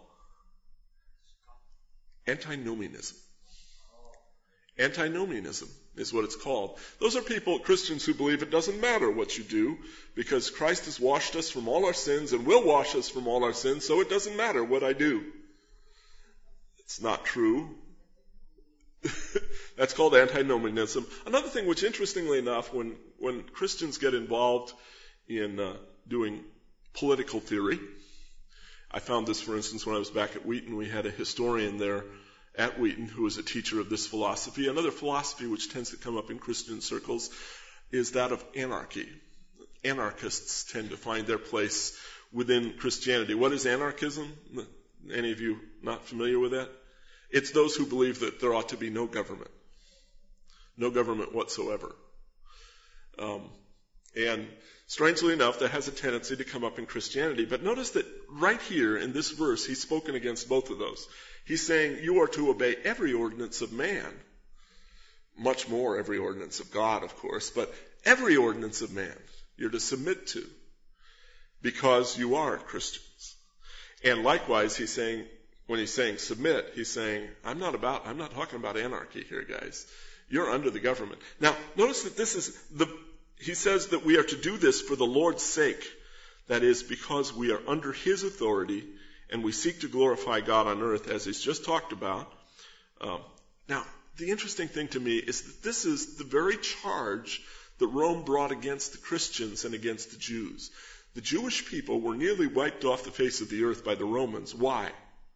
[SPEAKER 1] Antinomianism. Antinomianism is what it's called. Those are people, Christians, who believe it doesn't matter what you do because Christ has washed us from all our sins and will wash us from all our sins, so it doesn't matter what I do. It's not true. That's called antinomianism. Another thing which, interestingly enough, when, when Christians get involved in uh, doing political theory, I found this, for instance, when I was back at Wheaton. We had a historian there at Wheaton who was a teacher of this philosophy. Another philosophy which tends to come up in Christian circles is that of anarchy. Anarchists tend to find their place within Christianity. What is anarchism? Any of you not familiar with that? It's those who believe that there ought to be no government. No government whatsoever. Um, and strangely enough, that has a tendency to come up in Christianity. But notice that right here in this verse, he's spoken against both of those. He's saying you are to obey every ordinance of man. Much more every ordinance of God, of course. But every ordinance of man you're to submit to because you are Christians. And likewise, he's saying, when he's saying submit, he's saying, I'm not about, I'm not talking about anarchy here, guys. You're under the government. Now, notice that this is the, he says that we are to do this for the Lord's sake. That is, because we are under his authority and we seek to glorify God on earth, as he's just talked about. Um, now, the interesting thing to me is that this is the very charge that Rome brought against the Christians and against the Jews. The Jewish people were nearly wiped off the face of the earth by the Romans. Why?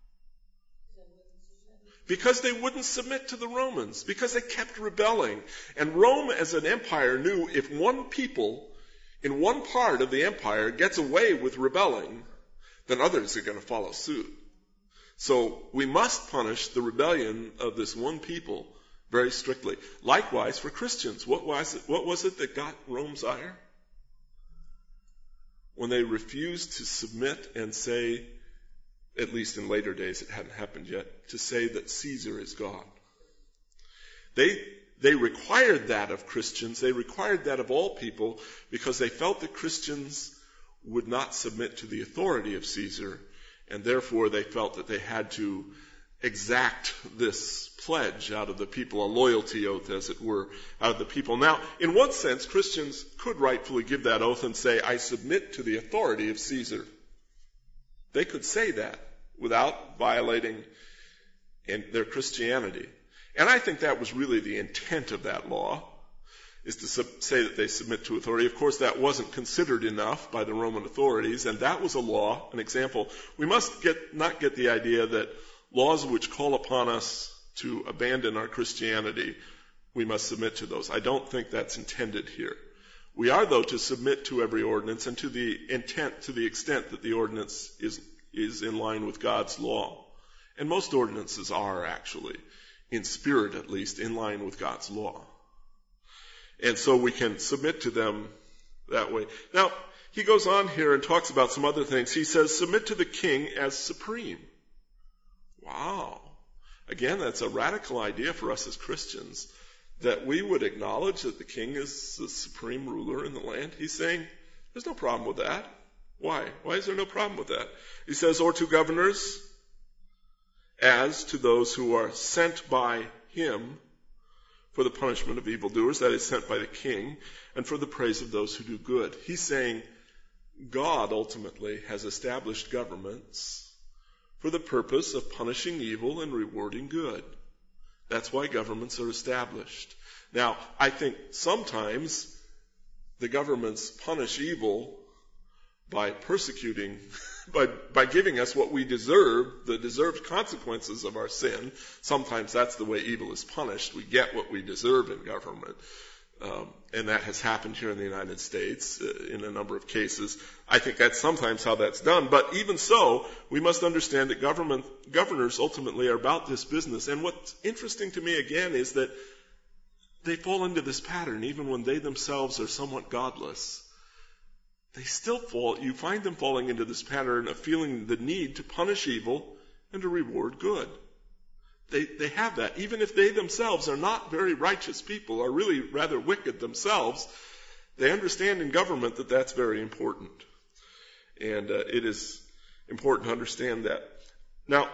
[SPEAKER 1] Because they wouldn't submit to the Romans, because they kept rebelling. And Rome as an empire knew if one people in one part of the empire gets away with rebelling, then others are going to follow suit. So we must punish the rebellion of this one people very strictly. Likewise for Christians, what was it, what was it that got Rome's ire? When they refused to submit and say, at least in later days, it hadn't happened yet, to say that Caesar is God. They, they required that of Christians. They required that of all people because they felt that Christians would not submit to the authority of Caesar, and therefore they felt that they had to exact this pledge out of the people, a loyalty oath, as it were, out of the people. Now, in one sense, Christians could rightfully give that oath and say, I submit to the authority of Caesar. They could say that without violating in their Christianity. And I think that was really the intent of that law, is to sub- say that they submit to authority. Of course, that wasn't considered enough by the Roman authorities, and that was a law, an example. We must get not get the idea that laws which call upon us to abandon our Christianity, we must submit to those. I don't think that's intended here. We are, though, to submit to every ordinance and to the intent, to the extent that the ordinance is, is in line with God's law. And most ordinances are, actually, in spirit at least, in line with God's law. And so we can submit to them that way. Now, he goes on here and talks about some other things. He says, submit to the king as supreme. Wow. Again, that's a radical idea for us as Christians, that we would acknowledge that the king is the supreme ruler in the land. He's saying, there's no problem with that. Why? Why is there no problem with that? He says, or to governors, as to those who are sent by him for the punishment of evildoers, that is, sent by the king, and for the praise of those who do good. He's saying God ultimately has established governments for the purpose of punishing evil and rewarding good. That's why governments are established. Now, I think sometimes the governments punish evil by persecuting, by, by giving us what we deserve, the deserved consequences of our sin. Sometimes that's the way evil is punished. We get what we deserve in government. Um, and that has happened here in the United States uh, in a number of cases. I think that's sometimes how that's done. But even so, we must understand that government governors ultimately are about this business. And what's interesting to me again is that they fall into this pattern even when they themselves are somewhat godless. They still fall, you find them falling into this pattern of feeling the need to punish evil and to reward good. They, they have that. Even if they themselves are not very righteous people, are really rather wicked themselves, they understand in government that that's very important. And uh, it is important to understand that. Now,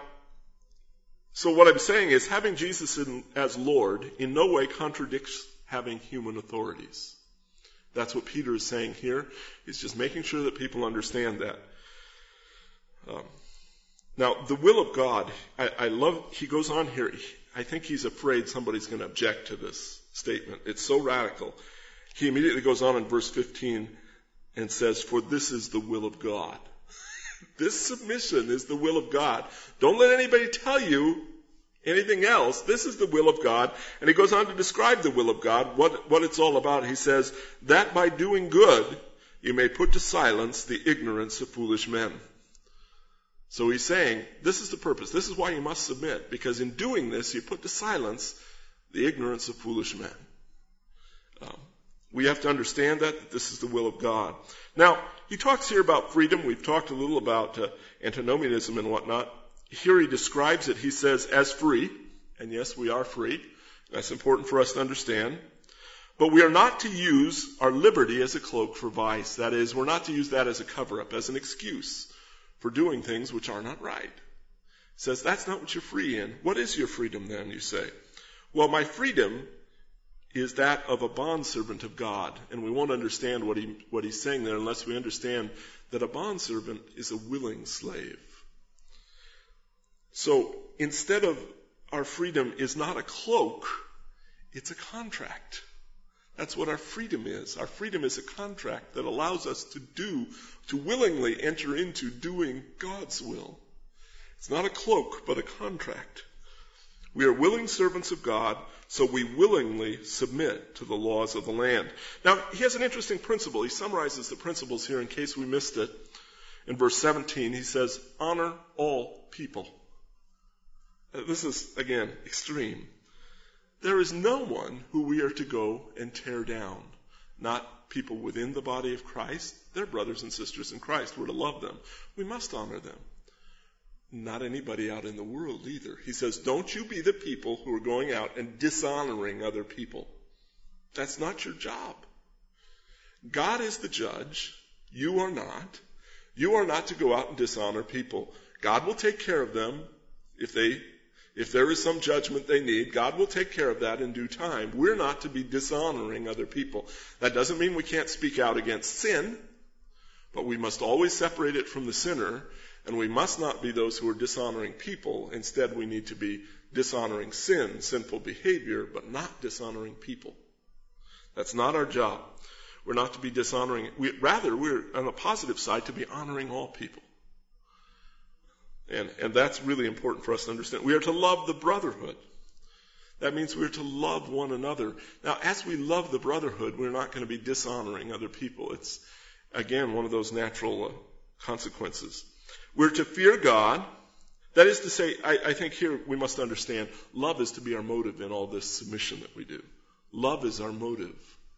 [SPEAKER 1] so what I'm saying is having Jesus in, as Lord in no way contradicts having human authorities. That's what Peter is saying here. He's just making sure that people understand that. Um, now, the will of God, I, I love, he goes on here. I think he's afraid somebody's going to object to this statement. It's so radical. He immediately goes on in verse fifteen and says, for this is the will of God. This submission is the will of God. Don't let anybody tell you anything else. This is the will of God. And he goes on to describe the will of God, what, what it's all about. He says, that by doing good, you may put to silence the ignorance of foolish men. So he's saying, this is the purpose. This is why you must submit. Because in doing this, you put to silence the ignorance of foolish men. Um, we have to understand that, that this is the will of God. Now, he talks here about freedom. We've talked a little about uh, antinomianism and whatnot. Here he describes it, he says, as free. And yes, we are free. That's important for us to understand. But we are not to use our liberty as a cloak for vice. That is, we're not to use that as a cover-up, as an excuse for doing things which are not right. He says, that's not what you're free in. What is your freedom then, you say? Well, my freedom is that of a bondservant of God. And we won't understand what he what he's saying there unless we understand that a bondservant is a willing slave. So instead of our freedom is not a cloak, it's a contract. That's what our freedom is. Our freedom is a contract that allows us to do, to willingly enter into doing God's will. It's not a cloak, but a contract. We are willing servants of God, so we willingly submit to the laws of the land. Now, he has an interesting principle. He summarizes the principles here in case we missed it. In verse seventeen, he says, honor all people. This is, again, extreme. There is no one who we are to go and tear down. Not people within the body of Christ. They're brothers and sisters in Christ. We're to love them. We must honor them. Not anybody out in the world either. He says, don't you be the people who are going out and dishonoring other people. That's not your job. God is the judge. You are not. You are not to go out and dishonor people. God will take care of them if they If there is some judgment they need, God will take care of that in due time. We're not to be dishonoring other people. That doesn't mean we can't speak out against sin, but we must always separate it from the sinner, and we must not be those who are dishonoring people. Instead, we need to be dishonoring sin, sinful behavior, but not dishonoring people. That's not our job. We're not to be dishonoring. We, rather, we're on the positive side to be honoring all people. And, and that's really important for us to understand. We are to love the brotherhood. That means we're to love one another. Now, as we love the brotherhood, we're not going to be dishonoring other people. It's, again, one of those natural uh, consequences. We're to fear God. That is to say, I, I think here we must understand, love is to be our motive in all this submission that we do. Love is our motive.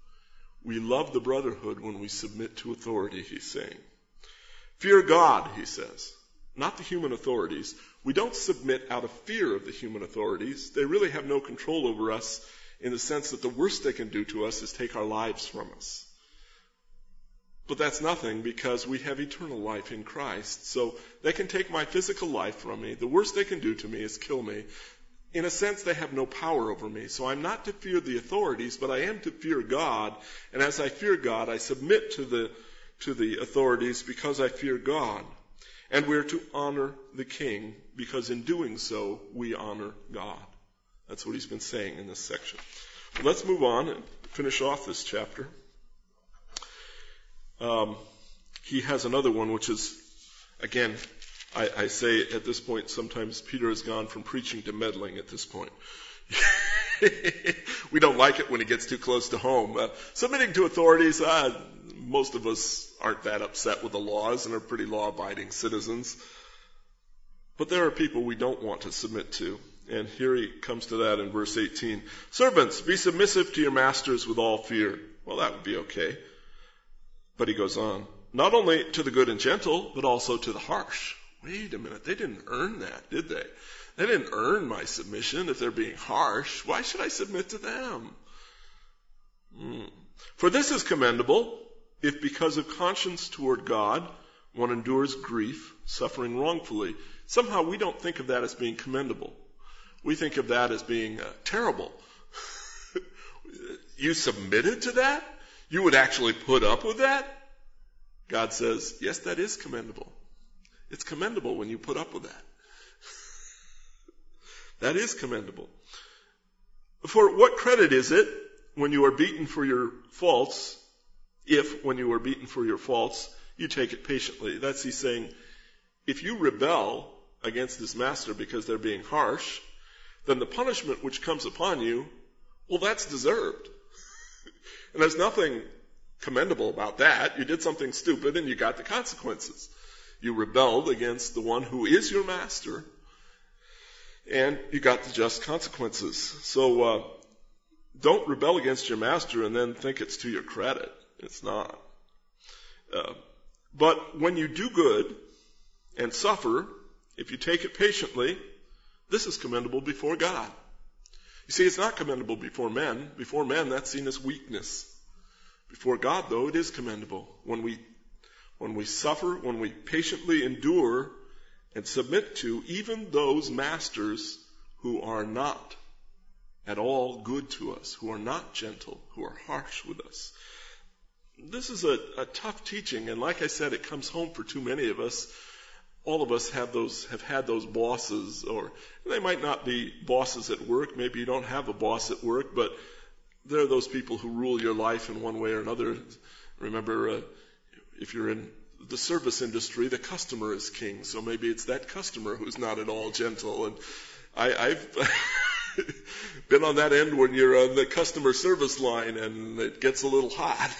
[SPEAKER 1] We love the brotherhood when we submit to authority, he's saying. Fear God, he says, not the human authorities. We don't submit out of fear of the human authorities. They really have no control over us in the sense that the worst they can do to us is take our lives from us. But that's nothing because we have eternal life in Christ. So they can take my physical life from me. The worst they can do to me is kill me. In a sense, they have no power over me. So I'm not to fear the authorities, but I am to fear God. And as I fear God, I submit to the, to the authorities because I fear God. And we're to honor the king because in doing so, we honor God. That's what he's been saying in this section. But let's move on and finish off this chapter. Um, he has another one, which is, again, I, I say at this point, sometimes Peter has gone from preaching to meddling at this point. We don't like it when he gets too close to home. Uh, submitting to authorities, uh, most of us aren't that upset with the laws and are pretty law-abiding citizens. But there are people we don't want to submit to. And here he comes to that in verse eighteen. Servants, be submissive to your masters with all fear. Well, that would be okay. But he goes on. Not only to the good and gentle, but also to the harsh. Wait a minute. They didn't earn that, did they? They didn't earn my submission if they're being harsh. Why should I submit to them? Hmm. For this is commendable, if because of conscience toward God, one endures grief, suffering wrongfully. Somehow we don't think of that as being commendable. We think of that as being uh, terrible. You submitted to that? You would actually put up with that? God says, yes, that is commendable. It's commendable when you put up with that. That is commendable. For what credit is it when you are beaten for your faults, if when you are beaten for your faults, you take it patiently? That's he's saying, if you rebel against this master because they're being harsh, then the punishment which comes upon you, well, that's deserved. And there's nothing commendable about that. You did something stupid and you got the consequences. You rebelled against the one who is your master, and you got the just consequences. So uh, don't rebel against your master and then think it's to your credit. It's not. Uh, but when you do good and suffer, if you take it patiently, this is commendable before God. You see, it's not commendable before men. Before men, that's seen as weakness. Before God, though, it is commendable. When we, when we suffer, when we patiently endure and submit to even those masters who are not at all good to us, who are not gentle, who are harsh with us. This is a, a tough teaching, and like I said, it comes home for too many of us. All of us have those, have had those bosses, or they might not be bosses at work. Maybe you don't have a boss at work, but there are those people who rule your life in one way or another. Remember, uh, if you're in the service industry, the customer is king. So maybe it's that customer who's not at all gentle. And I, I've been on that end when you're on the customer service line and it gets a little hot.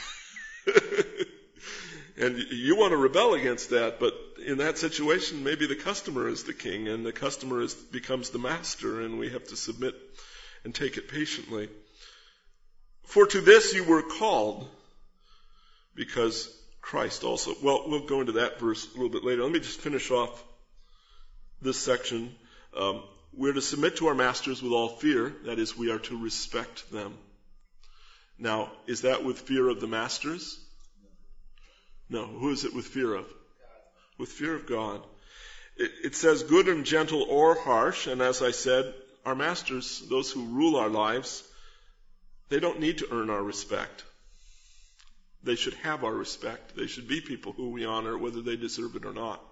[SPEAKER 1] And you want to rebel against that, but in that situation, maybe the customer is the king and the customer is, becomes the master, and we have to submit and take it patiently. For to this you were called, because Christ also. Well, we'll go into that verse a little bit later. Let me just finish off this section. Um, we're to submit to our masters with all fear. That is, we are to respect them. Now, is that with fear of the masters? No. Who is it with fear of? God. With fear of God. It, it says good and gentle or harsh. And as I said, our masters, those who rule our lives, they don't need to earn our respect. They should have our respect. They should be people who we honor, whether they deserve it or not.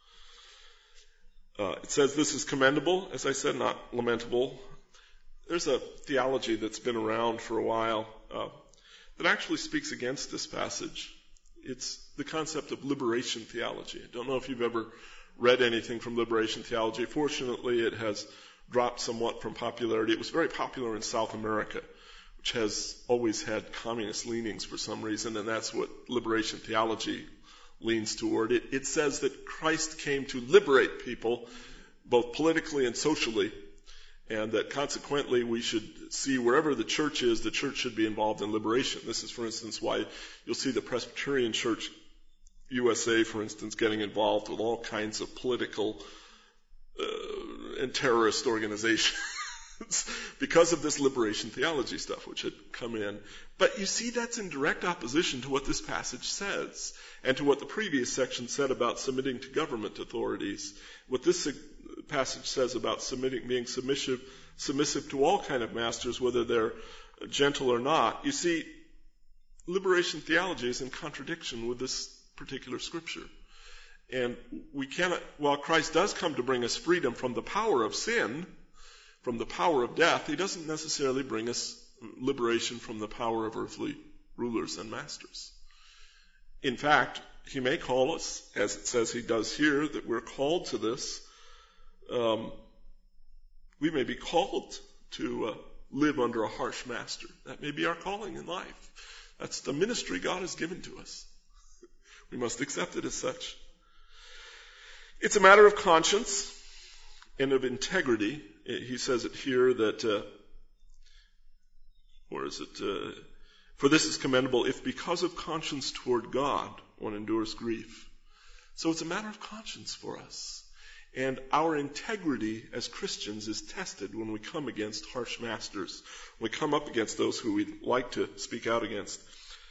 [SPEAKER 1] Uh, it says this is commendable, as I said, not lamentable. There's a theology that's been around for a while uh, that actually speaks against this passage. It's the concept of liberation theology. I don't know if you've ever read anything from liberation theology. Fortunately, it has dropped somewhat from popularity. It was very popular in South America, which has always had communist leanings for some reason, and that's what liberation theology leans toward. It, it says that Christ came to liberate people, both politically and socially, and that consequently we should see wherever the church is, the church should be involved in liberation. This is, for instance, why you'll see the Presbyterian Church U S A, for instance, getting involved with all kinds of political uh, and terrorist organizations because of this liberation theology stuff which had come in. But you see, that's in direct opposition to what this passage says and to what the previous section said about submitting to government authorities. What this passage says about submitting, being submissive, submissive to all kind of masters, whether they're gentle or not. You see, liberation theology is in contradiction with this particular scripture. And we cannot, while Christ does come to bring us freedom from the power of sin, from the power of death, he doesn't necessarily bring us liberation from the power of earthly rulers and masters. In fact, he may call us, as it says he does here, that we're called to this. Um, we may be called to uh, live under a harsh master. That may be our calling in life. That's the ministry God has given to us. We must accept it as such. It's a matter of conscience and of integrity. He says it here that, uh, or is it, uh, for this is commendable if because of conscience toward God one endures grief. So it's a matter of conscience for us. And our integrity as Christians is tested when we come against harsh masters. We come up against those who we'd like to speak out against.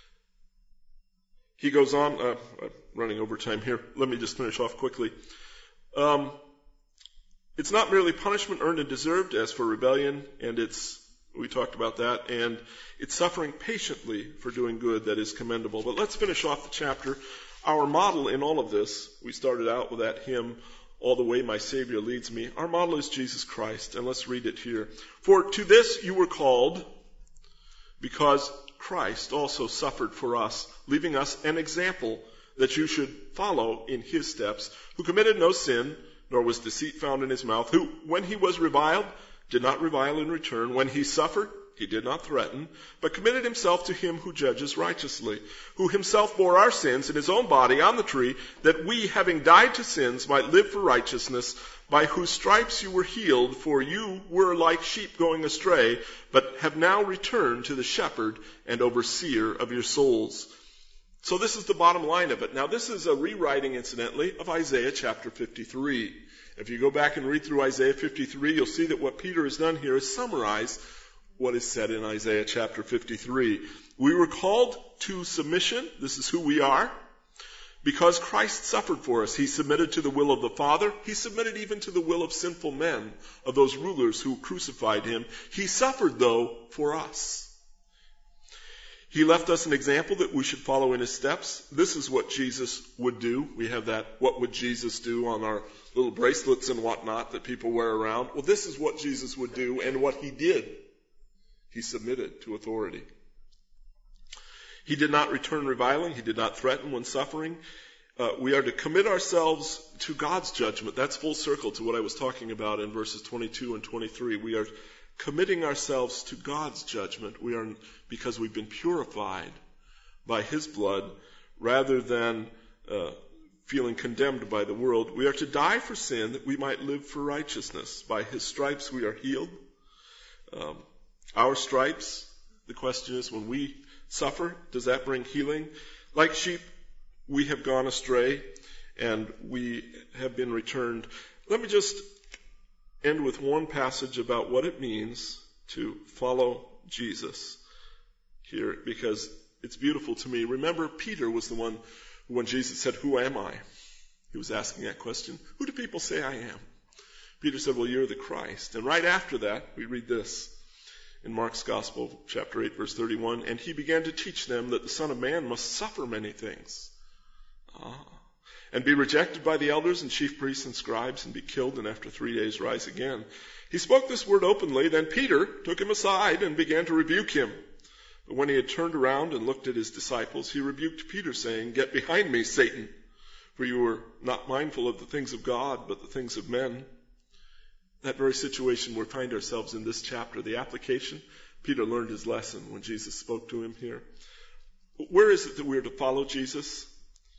[SPEAKER 1] He goes on, uh, I'm running over time here. Let me just finish off quickly. Um, it's not merely punishment earned and deserved as for rebellion, and it's, we talked about that, and it's suffering patiently for doing good that is commendable. But let's finish off the chapter. Our model in all of this, we started out with that hymn, All the Way My Savior Leads Me. Our model is Jesus Christ, and let's read it here. For to this you were called, because Christ also suffered for us, leaving us an example that you should follow in his steps, who committed no sin, nor was deceit found in his mouth, who, when he was reviled, did not revile in return. When he suffered, he did not threaten, but committed himself to him who judges righteously, who himself bore our sins in his own body on the tree, that we, having died to sins, might live for righteousness, by whose stripes you were healed, for you were like sheep going astray, but have now returned to the shepherd and overseer of your souls. So this is the bottom line of it. Now this is a rewriting, incidentally, of Isaiah chapter fifty-three. If you go back and read through Isaiah fifty-three, you'll see that what Peter has done here is summarize what is said in Isaiah chapter fifty-three. We were called to submission. This is who we are. Because Christ suffered for us. He submitted to the will of the Father. He submitted even to the will of sinful men, of those rulers who crucified him. He suffered, though, for us. He left us an example that we should follow in his steps. This is what Jesus would do. We have that, what would Jesus do, on our little bracelets and whatnot that people wear around. Well, this is what Jesus would do and what he did. He submitted to authority. He did not return reviling. He did not threaten when suffering. Uh, we are to commit ourselves to God's judgment. That's full circle to what I was talking about in verses twenty-two and twenty-three. We are committing ourselves to God's judgment. We are, because we've been purified by his blood, rather than uh, feeling condemned by the world. We are to die for sin that we might live for righteousness. By his stripes we are healed. Um, our stripes, the question is, when we suffer, does that bring healing? Like sheep, we have gone astray, and we have been returned. Let me just end with one passage about what it means to follow Jesus here, because it's beautiful to me. Remember, Peter was the one who, when Jesus said, "Who am I?" he was asking that question. Who do people say I am? Peter said, "Well, you're the Christ." And right after that, we read this in Mark's Gospel, chapter eight, verse thirty-one, and he began to teach them that the Son of Man must suffer many things. Ah. And be rejected by the elders and chief priests and scribes, and be killed, and after three days rise again. He spoke this word openly. Then Peter took him aside and began to rebuke him. But when he had turned around and looked at his disciples, he rebuked Peter, saying, "Get behind me, Satan, for you are not mindful of the things of God, but the things of men." That very situation we find ourselves in this chapter, the application. Peter learned his lesson when Jesus spoke to him here. Where is it that we are to follow Jesus?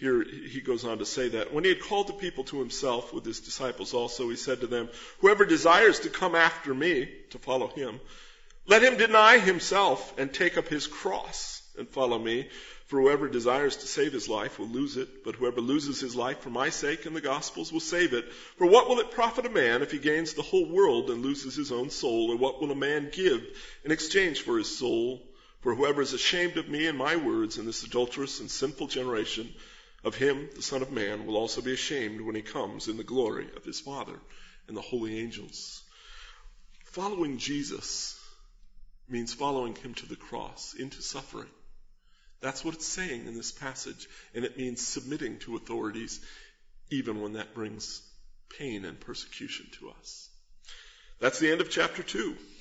[SPEAKER 1] here he goes on to say that when he had called the people to himself with his disciples also, he said to them, whoever desires to come after me, to follow him, let him deny himself and take up his cross and follow me. For whoever desires to save his life will lose it, but whoever loses his life for my sake and the gospel's will save it. For what will it profit a man if he gains the whole world and loses his own soul? Or what will a man give in exchange for his soul? For whoever is ashamed of me and my words in this adulterous and sinful generation, of him the Son of Man will also be ashamed when he comes in the glory of his Father and the holy angels. Following Jesus means following him to the cross, into suffering. That's what it's saying in this passage, and it means submitting to authorities even when that brings pain and persecution to us. That's the end of chapter two.